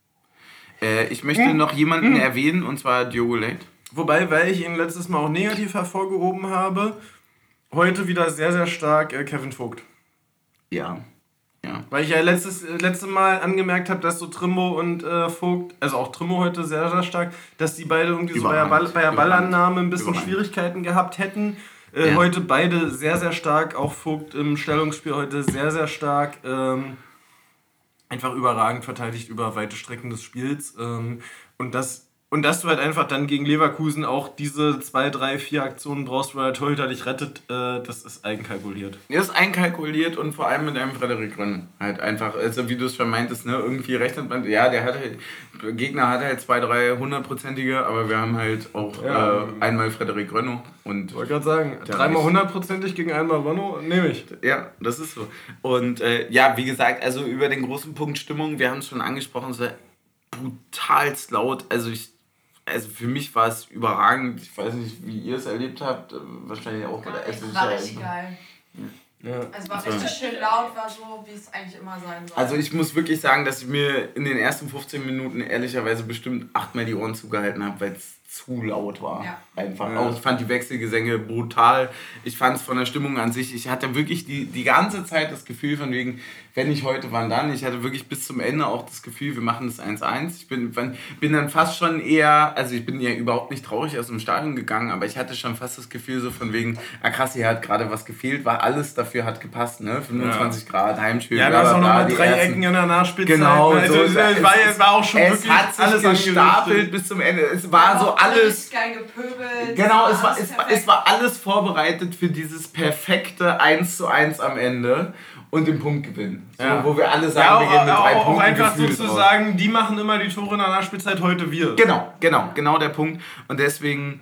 äh, ich möchte hm. noch jemanden hm. erwähnen, und zwar Diogo Leite. Wobei, weil ich ihn letztes Mal auch negativ hervorgehoben habe, heute wieder sehr, sehr stark äh, Kevin Vogt. Ja. Ja. Weil ich ja letztes letzte Mal angemerkt habe, dass so Trimmo und äh, Vogt, also auch Trimmo heute sehr, sehr stark, dass die beide irgendwie so bei der, Ball, bei der Ballannahme ein bisschen Überhand. Schwierigkeiten gehabt hätten. Äh, ja. Heute beide sehr, sehr stark, auch Vogt im Stellungsspiel heute sehr, sehr stark. Ähm, einfach überragend verteidigt über weite Strecken des Spiels. Ähm, und das Und dass du halt einfach dann gegen Leverkusen auch diese zwei, drei, vier Aktionen brauchst, wo der Torhüter dich rettet, äh, das ist einkalkuliert. Das ist einkalkuliert und vor allem mit einem Frederik Rönn. Halt einfach, also wie du es schon meintest, ne, irgendwie rechnet man, ja, der hat halt, der Gegner hat halt zwei, drei hundertprozentige, aber wir haben halt auch ja. äh, einmal Frederik Rönn. Und ich wollte gerade sagen, dreimal hundertprozentig gegen einmal Rönn, nehme ich. Ja, das ist so. Und äh, ja, wie gesagt, also über den großen Punkt Stimmung, wir haben es schon angesprochen, so brutalst laut, also ich Also für mich war es überragend. Ich weiß nicht, wie ihr es erlebt habt. Wahrscheinlich auch bei der Essen. War richtig geil. Ja. Also war richtig schön laut, war so, wie es eigentlich immer sein soll. Also ich muss wirklich sagen, dass ich mir in den ersten fünfzehn Minuten ehrlicherweise bestimmt achtmal die Ohren zugehalten habe, weil es zu laut war. Ja. Einfach. Ja. Auch ich fand die Wechselgesänge brutal. Ich fand es von der Stimmung an sich, ich hatte wirklich die, die ganze Zeit das Gefühl von wegen, wenn nicht heute, wann dann? Ich hatte wirklich bis zum Ende auch das Gefühl, wir machen das eins eins. Ich bin, bin dann fast schon eher, also ich bin ja überhaupt nicht traurig aus dem Stadion gegangen, aber ich hatte schon fast das Gefühl so von wegen, ah krass, hier hat gerade was gefehlt, weil alles dafür hat gepasst, ne? fünfundzwanzig ja. Grad, Heimspiel, ja, da ist auch nochmal drei ersten, Ecken in der Nachspielzeit. Genau, also, so, es, es, war, es war auch schon es wirklich hat sich alles gestapelt bis zum Ende. Es war ja, so alles... geil gepöbelt. Genau, es war, es, war, es war alles vorbereitet für dieses perfekte eins zu eins am Ende und den Punktgewinn. So, ja. Wo wir alle sagen, ja, auch, wir gehen mit drei auch, Punkten. Auch einfach so zu sagen, die machen immer die Tore in der Nachspielzeit, heute wir. Genau, genau, genau der Punkt. Und deswegen,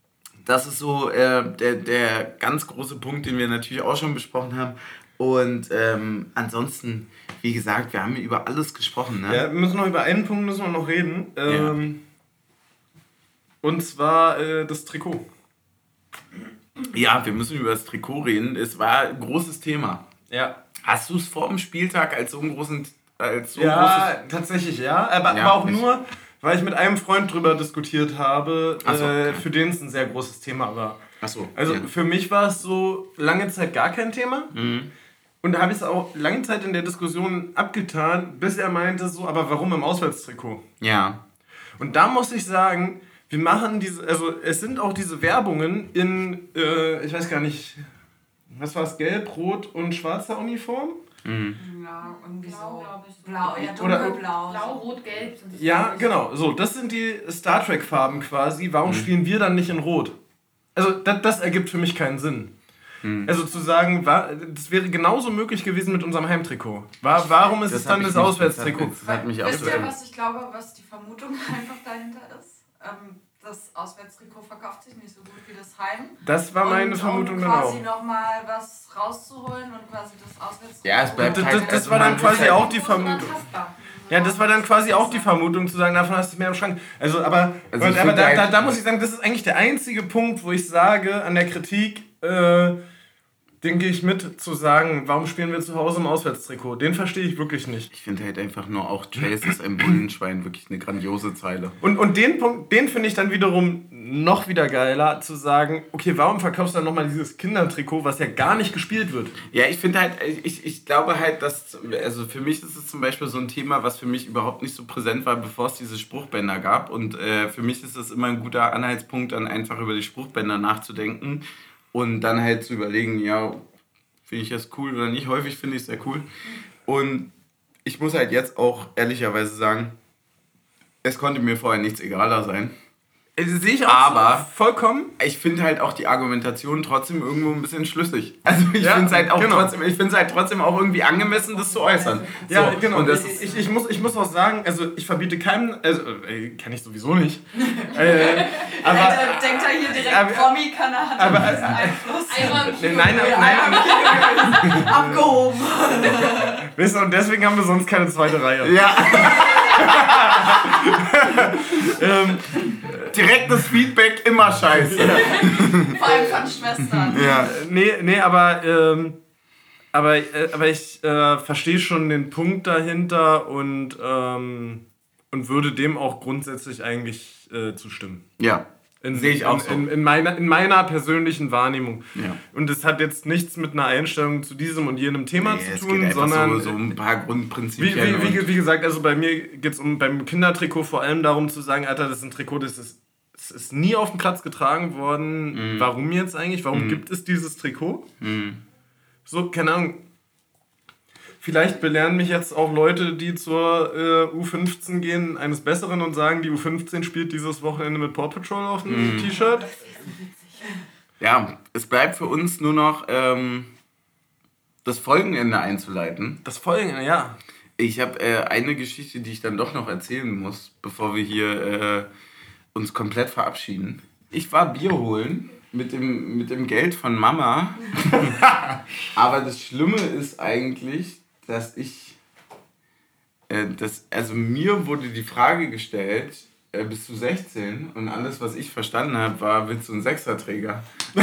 das ist so äh, der, der ganz große Punkt, den wir natürlich auch schon besprochen haben. Und ähm, ansonsten, wie gesagt, wir haben hier über alles gesprochen. Ne? Ja, wir müssen noch über einen Punkt müssen wir noch reden. Ähm, ja. Und zwar äh, das Trikot. Ja, wir müssen über das Trikot reden. Es war ein großes Thema. Ja. Hast du es vor dem Spieltag als so ein großen... Als so ja, großes tatsächlich, ja. Aber, ja, aber auch nicht. Nur, weil ich mit einem Freund drüber diskutiert habe, so, äh, okay. für den es ein sehr großes Thema war. Ach so. Also ja. für mich war es so lange Zeit gar kein Thema. Mhm. Und da habe ich es auch lange Zeit in der Diskussion abgetan, bis er meinte so, aber warum im Auswärtstrikot? Ja. Und da muss ich sagen... Wir machen diese, also es sind auch diese Werbungen in, äh, ich weiß gar nicht, was war es, gelb, rot und schwarzer Uniform? Mhm. Ja, irgendwie Blau, so. ich. Blau, ja, dunkelblau. Blau, rot, gelb. Ja, genau, so, das sind die Star Trek Farben quasi. Warum mhm. spielen wir dann nicht in rot? Also das, das ergibt für mich keinen Sinn. Hm. Also zu sagen, war, das wäre genauso möglich gewesen mit unserem Heimtrikot. War, warum ist das es dann das Auswärtstrikot? Das hat mich Wisst ihr, was ich glaube, was die Vermutung einfach dahinter ist? Ähm, das Auswärtstrikot verkauft sich nicht so gut wie das Heim. Das war meine und, Vermutung um dann auch. quasi nochmal was rauszuholen und quasi das Auswärtstrikot... Ja, es bleibt das, halt, das, das war dann quasi auch die Vermutung. Ja, das war dann quasi auch die Vermutung, zu sagen, davon hast du mehr im Schrank. Also, aber, also und, aber da, da, da muss ich sagen, das ist eigentlich der einzige Punkt, wo ich sage, an der Kritik, äh, den gehe ich mit, zu sagen, warum spielen wir zu Hause im Auswärtstrikot? Den verstehe ich wirklich nicht. Ich finde halt einfach nur auch, Chase ist ein Bullenschwein, wirklich eine grandiose Zeile. Und, und den Punkt, den finde ich dann wiederum noch wieder geiler, zu sagen, okay, warum verkaufst du dann nochmal dieses Kindertrikot, was ja gar nicht gespielt wird? Ja, ich finde halt, ich, ich glaube halt, dass, also für mich ist es zum Beispiel so ein Thema, was für mich überhaupt nicht so präsent war, bevor es diese Spruchbänder gab. Und äh, für mich ist das immer ein guter Anhaltspunkt, dann einfach über die Spruchbänder nachzudenken. Und dann halt zu überlegen, ja, finde ich das cool oder nicht? Häufig finde ich es sehr cool. Und ich muss halt jetzt auch ehrlicherweise sagen, es konnte mir vorher nichts egaler sein. Das sehe ich auch aber so vollkommen. Ich finde halt auch die Argumentation trotzdem irgendwo ein bisschen schlüssig. Also ich ja, finde es halt auch genau. trotzdem, ich finde es halt trotzdem auch irgendwie angemessen, das zu äußern. Ja, so, genau. Und das ich, ich, ich, muss, ich muss auch sagen, also ich verbiete keinem, also äh, kann ich sowieso nicht. äh, aber Alter, denkt er hier direkt, aber, Promi kann er, hat aber, einen gewissen Einfluss. Einmal nein, nein, nein, nein. Abgehoben. Weißt du, und deswegen haben wir sonst keine zweite Reihe. Ja. ähm, Direktes Feedback, immer scheiße. Vor allem von Schwestern. Ja, nee, nee, aber, ähm, aber, äh, aber ich äh, verstehe schon den Punkt dahinter und, ähm, und würde dem auch grundsätzlich eigentlich äh, zustimmen. Ja. Sehe ich auch so. In, in, meiner, in meiner persönlichen Wahrnehmung. Ja. Und es hat jetzt nichts mit einer Einstellung zu diesem und jenem Thema nee, zu tun, es geht sondern so, so ein paar Grundprinzipien. Wie, wie, wie, wie gesagt, also bei mir geht es um beim Kindertrikot vor allem darum zu sagen, Alter, das ist ein Trikot, das ist, das ist nie auf dem Platz getragen worden. Mhm. Warum jetzt eigentlich? Warum mhm. gibt es dieses Trikot? Mhm. So, keine Ahnung. Vielleicht belehren mich jetzt auch Leute, die zur äh, U fünfzehn gehen, eines Besseren und sagen, die U fünfzehn spielt dieses Wochenende mit Paw Patrol auf dem mm. T-Shirt. Ja, es bleibt für uns nur noch ähm, das Folgenende einzuleiten. Das Folgenende, ja. Ich habe äh, eine Geschichte, die ich dann doch noch erzählen muss, bevor wir hier äh, uns komplett verabschieden. Ich war Bier holen mit dem, mit dem Geld von Mama. Aber das Schlimme ist eigentlich, dass ich, äh, das, also mir wurde die Frage gestellt, äh, bist du sechzehn? Und alles, was ich verstanden habe, war, willst du einen Sechserträger?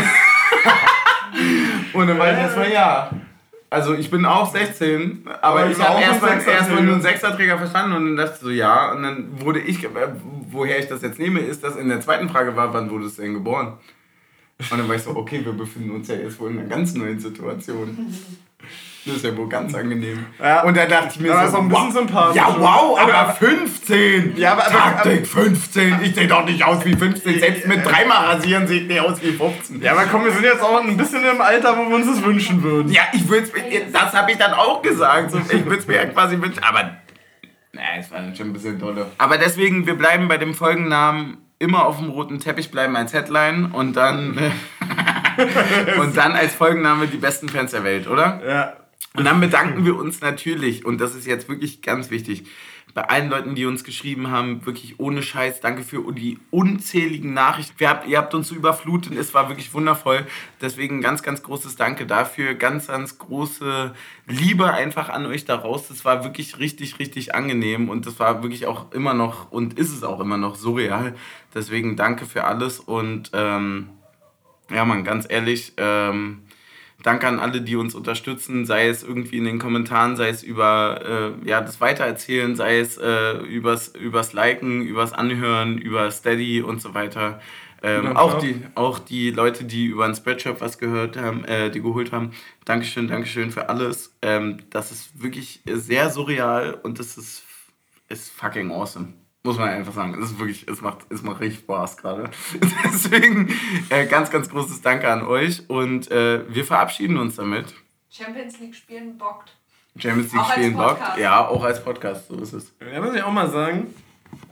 Und dann war ich erstmal ja. Also ich bin auch sechzehn, aber, aber ich habe erstmal erst nur einen Sechserträger verstanden und dann dachte ich so, ja. Und dann wurde ich, äh, woher ich das jetzt nehme, ist, dass in der zweiten Frage war, wann wurdest du denn geboren? Und dann war ich so, okay, wir befinden uns ja jetzt wohl in einer ganz neuen Situation. Das ist ja wohl ganz angenehm. Ja. Und da dachte ich mir aber so, ein bisschen sympathisch. Ja, wow, aber fünfzehn! Ja, aber, Taktik fünfzehn! Ich sehe doch nicht aus wie fünfzehn. Selbst mit dreimal rasieren sehe ich nicht aus wie fünfzehn. Ja, aber komm, wir sind jetzt auch ein bisschen im Alter, wo wir uns das wünschen würden. Ja, ich würde es, das habe ich dann auch gesagt. So, ich würde es mir ja quasi wünschen, aber naja, es war dann schon ein bisschen dolle. Aber deswegen, wir bleiben bei dem Folgennamen immer auf dem roten Teppich bleiben als Headline und dann und dann als Folgenname die besten Fans der Welt, oder? Ja. Und dann bedanken wir uns natürlich, und das ist jetzt wirklich ganz wichtig, bei allen Leuten, die uns geschrieben haben, wirklich ohne Scheiß, danke für die unzähligen Nachrichten. Wir habt, ihr habt uns so überflutet, es war wirklich wundervoll. Deswegen ganz, ganz großes Danke dafür. Ganz, ganz große Liebe einfach an euch daraus. Das war wirklich richtig, richtig angenehm und das war wirklich auch immer noch und ist es auch immer noch surreal. Deswegen danke für alles und ähm, ja, man, ganz ehrlich, ähm, danke an alle, die uns unterstützen, sei es irgendwie in den Kommentaren, sei es über äh, ja, das Weitererzählen, sei es äh, übers, übers Liken, übers Anhören, über Steady und so weiter. Ähm, auch, die, auch die Leute, die über den Spreadshop was gehört haben, äh, die geholt haben. Dankeschön, Dankeschön für alles. Ähm, das ist wirklich sehr surreal und das ist, ist fucking awesome. Muss man einfach sagen. Es ist wirklich, es macht, es macht richtig Spaß gerade. Deswegen äh, ganz, ganz großes Danke an euch und äh, wir verabschieden uns damit. Champions League spielen bockt. Champions League auch spielen bockt. Ja, auch als Podcast, so ist es. Ja, muss ich auch mal sagen,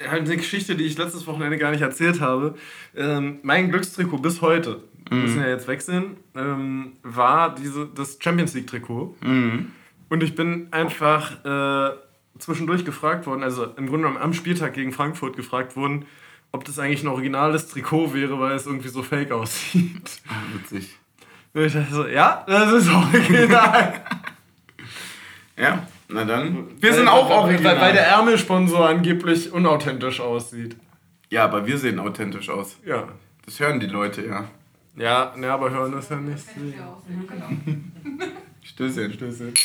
halt eine Geschichte, die ich letztes Wochenende gar nicht erzählt habe. Ähm, mein Glückstrikot bis heute, wir müssen ja jetzt wechseln, ähm, war diese, das Champions League Trikot. Mhm. Und ich bin einfach äh, zwischendurch gefragt worden, also im Grunde genommen am Spieltag gegen Frankfurt gefragt worden, ob das eigentlich ein originales Trikot wäre, weil es irgendwie so fake aussieht. Ah, witzig. Und ich dachte so, ja, das ist original. Ja, na dann. Wir sind auch original. Weil, weil der Ärmelsponsor angeblich unauthentisch aussieht. Ja, aber wir sehen authentisch aus. Ja. Das hören die Leute, ja. Ja, ne, aber hören das ja nicht. Stößchen, Stößchen.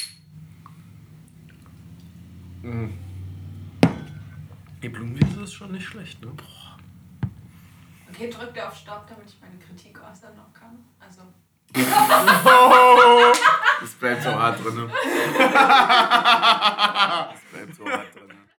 Mhm. Die Blumenwiese ist schon nicht schlecht, ne? Boah. Okay, drückt ihr auf Stopp, damit ich meine Kritik äußern noch kann. Also. Das bleibt so hart drin.